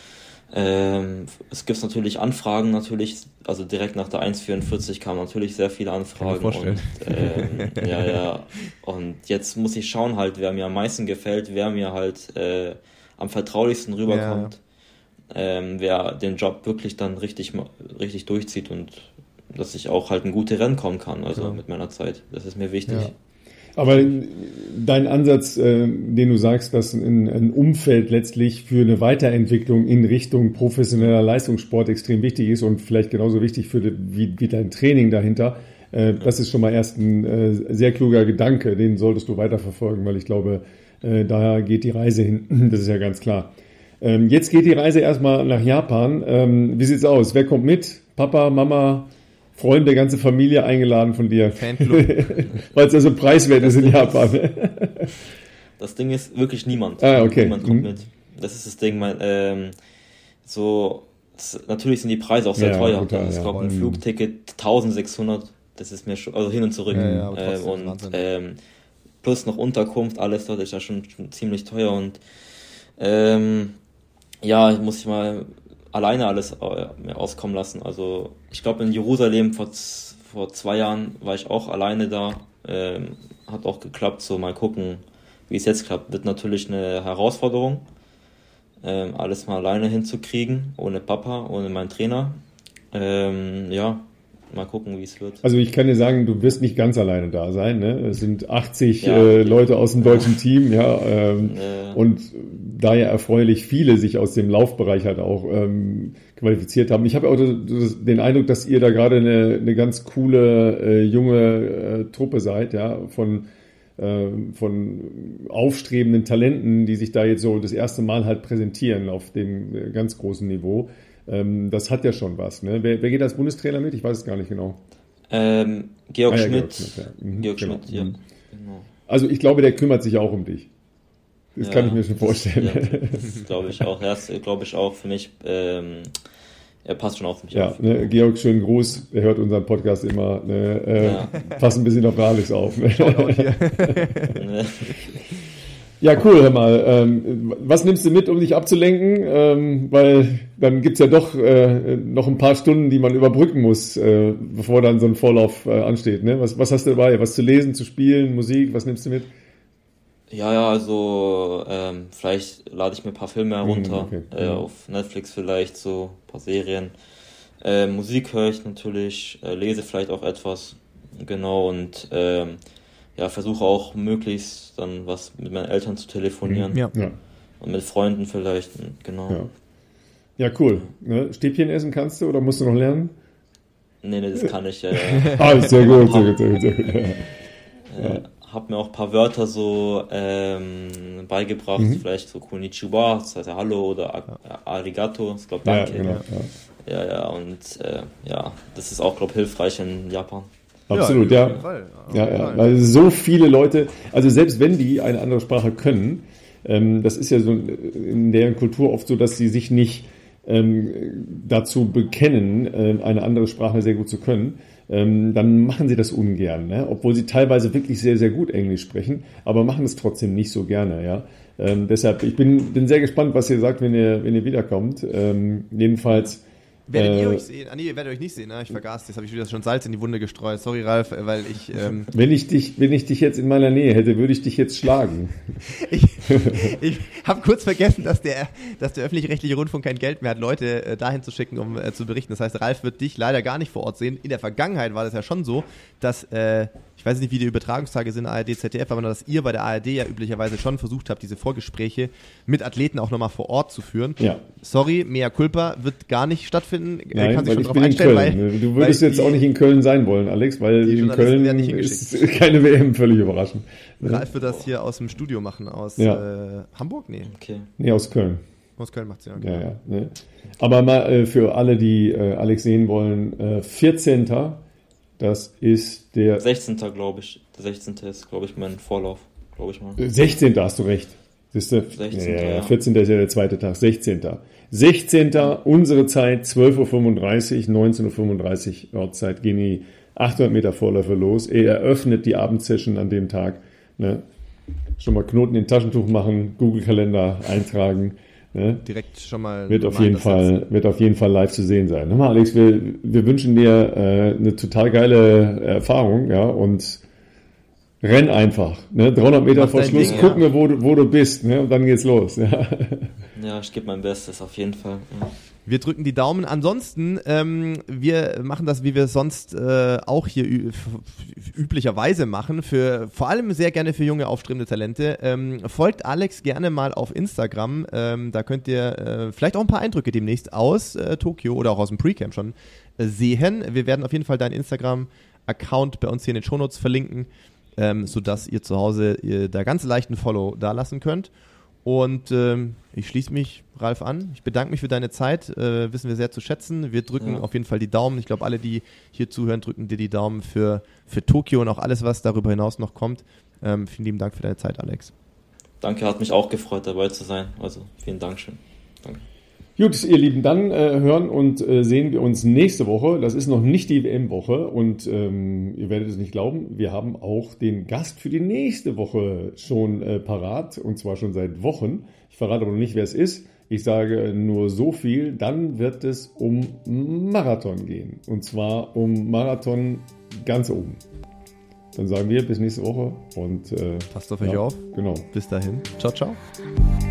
Es gibt natürlich Anfragen, also direkt nach der 1,44 kamen natürlich sehr viele Anfragen. Kann ich mir vorstellen. Und jetzt muss ich schauen halt, wer mir am meisten gefällt, wer mir halt am vertraulichsten rüberkommt, wer den Job wirklich dann richtig durchzieht und dass ich auch halt ein gute Rennen kommen kann, also mit meiner Zeit. Das ist mir wichtig. Ja. Aber dein Ansatz, den du sagst, dass ein Umfeld letztlich für eine Weiterentwicklung in Richtung professioneller Leistungssport extrem wichtig ist und vielleicht genauso wichtig wie dein Training dahinter, das ist schon mal erst ein sehr kluger Gedanke, den solltest du weiterverfolgen, weil ich glaube, da geht die Reise hin, das ist ja ganz klar. Jetzt geht die Reise erstmal nach Japan. Wie sieht's aus? Wer kommt mit? Papa, Mama? Freunde, ganze Familie eingeladen von dir. Fanclub. Weil es ja so preiswert ist in Japan. Das Ding ist wirklich niemand. Okay. Niemand kommt mit. Das ist das Ding. Natürlich sind die Preise auch sehr teuer. Total, ich glaube, ein Flugticket 1.600, das ist mir schon, also hin und zurück. Plus noch Unterkunft, alles dort ist ja schon ziemlich teuer und muss ich mal alleine alles mir auskommen lassen. Also ich glaube in Jerusalem vor 2 Jahren war ich auch alleine da. Hat auch geklappt. So mal gucken, wie es jetzt klappt. Wird natürlich eine Herausforderung, alles mal alleine hinzukriegen, ohne Papa, ohne meinen Trainer. Mal gucken, wie es wird. Also ich kann dir sagen, du wirst nicht ganz alleine da sein. Ne? Es sind 80 Leute aus dem deutschen Team, und da ja erfreulich viele sich aus dem Laufbereich halt auch qualifiziert haben. Ich habe auch den Eindruck, dass ihr da gerade eine ganz coole junge Truppe seid, von aufstrebenden Talenten, die sich da jetzt so das erste Mal halt präsentieren auf dem ganz großen Niveau. Das hat ja schon was. Ne? Wer geht als Bundestrainer mit? Ich weiß es gar nicht genau. Georg Schmidt. Georg Schmidt, ja. Genau. Also ich glaube, der kümmert sich auch um dich. Das kann ich mir schon vorstellen. Das glaube ich auch. Das glaube ich auch für mich. Er passt schon auf mich auf. Ne, Georg, schönen Gruß. Er hört unseren Podcast immer. Pass ein bisschen auf Alex auf. Ne? Ja, cool, hör mal. Was nimmst du mit, um dich abzulenken? Weil dann gibt's ja doch noch ein paar Stunden, die man überbrücken muss, bevor dann so ein Vorlauf ansteht. Ne? Was hast du dabei? Was zu lesen, zu spielen, Musik? Was nimmst du mit? Ja, also vielleicht lade ich mir ein paar Filme herunter, okay. auf Netflix vielleicht, so ein paar Serien. Musik höre ich natürlich, lese vielleicht auch etwas, genau, und versuche auch möglichst dann was mit meinen Eltern zu telefonieren. Ja. Und mit Freunden vielleicht, genau. Ja, cool. Ne? Stäbchen essen kannst du oder musst du noch lernen? Nee, das kann ich. Ah, sehr gut. Hab mir auch ein paar Wörter so beigebracht, vielleicht so Konnichiwa, das heißt ja Hallo, oder Arigato, das glaube Danke. Ja, genau. Und das ist auch, glaube ich, hilfreich in Japan. Absolut, auf jeden Fall. Ja, weil so viele Leute, also selbst wenn die eine andere Sprache können, das ist ja so in deren Kultur oft so, dass sie sich nicht dazu bekennen, eine andere Sprache sehr gut zu können, dann machen sie das ungern, ne? Obwohl sie teilweise wirklich sehr, sehr gut Englisch sprechen, aber machen es trotzdem nicht so gerne, ja. Deshalb, ich bin sehr gespannt, was ihr sagt, wenn ihr wiederkommt. Jedenfalls. Werdet ihr euch sehen? Ihr werdet euch nicht sehen, ne? Ich vergaß, jetzt habe ich wieder schon Salz in die Wunde gestreut. Sorry, Ralf, weil ich... Wenn ich dich jetzt in meiner Nähe hätte, würde ich dich jetzt schlagen. Ich habe kurz vergessen, dass der öffentlich-rechtliche Rundfunk kein Geld mehr hat, Leute dahin zu schicken, um zu berichten. Das heißt, Ralf wird dich leider gar nicht vor Ort sehen. In der Vergangenheit war das ja schon so, dass... ich weiß nicht, wie die Übertragungstage sind, ARD, ZDF, aber dass ihr bei der ARD ja üblicherweise schon versucht habt, diese Vorgespräche mit Athleten auch nochmal vor Ort zu führen. Ja. Sorry, mea culpa wird gar nicht stattfinden. Nein, kann sich weil schon ich drauf bin in einstellen, Köln. Du würdest jetzt auch nicht in Köln sein wollen, Alex, weil in Köln ist keine WM, völlig überraschend. Ralf wird das hier aus dem Studio machen, aus Hamburg? Nee. Okay. Nee, aus Köln. Aus Köln macht es ja. Okay. Ja. Ne? Aber mal für alle, die Alex sehen wollen, 14. Das ist der 16. glaube ich. Der 16. ist, glaube ich, mein Vorlauf. Glaube ich mal. 16. hast du recht. Siehst du? 16. Ja. 14. ist ja der zweite Tag. 16. 16. unsere Zeit, 12.35 Uhr, 19.35 Uhr Ortszeit, gehen die 800 Meter Vorläufe los. Er eröffnet die Abendsession an dem Tag. Ne? Schon mal Knoten in Taschentuch machen, Google-Kalender eintragen. Ne? Direkt schon mal. Wird auf jeden Fall live zu sehen sein. Nochmal, Alex, wir wünschen dir eine total geile Erfahrung, ja, und renn einfach. Ne? 300 Meter vor Schluss, gucken wir, wo du bist, ne? Und dann geht's los. Ja, ja, ich gebe mein Bestes, auf jeden Fall. Ja. Wir drücken die Daumen. Ansonsten, wir machen das, wie wir es sonst auch hier üblicherweise machen, vor allem sehr gerne für junge, aufstrebende Talente. Folgt Alex gerne mal auf Instagram. Da könnt ihr vielleicht auch ein paar Eindrücke demnächst aus Tokio oder auch aus dem Pre-Camp schon sehen. Wir werden auf jeden Fall deinen Instagram-Account bei uns hier in den Shownotes verlinken, sodass ihr zu Hause da ganz leicht ein Follow da lassen könnt. Und ich schließe mich Ralf an. Ich bedanke mich für deine Zeit. Wissen wir sehr zu schätzen. Wir drücken auf jeden Fall die Daumen. Ich glaube, alle, die hier zuhören, drücken dir die Daumen für Tokio und auch alles, was darüber hinaus noch kommt. Vielen lieben Dank für deine Zeit, Alex. Danke, hat mich auch gefreut, dabei zu sein. Also vielen Dank schön. Danke. Gut, ihr Lieben, dann hören und sehen wir uns nächste Woche. Das ist noch nicht die WM-Woche und ihr werdet es nicht glauben, wir haben auch den Gast für die nächste Woche schon parat und zwar schon seit Wochen. Ich verrate aber noch nicht, wer es ist. Ich sage nur so viel, dann wird es um Marathon gehen und zwar um Marathon ganz oben. Dann sagen wir bis nächste Woche und passt auf euch auf. Genau. Bis dahin. Ciao, ciao.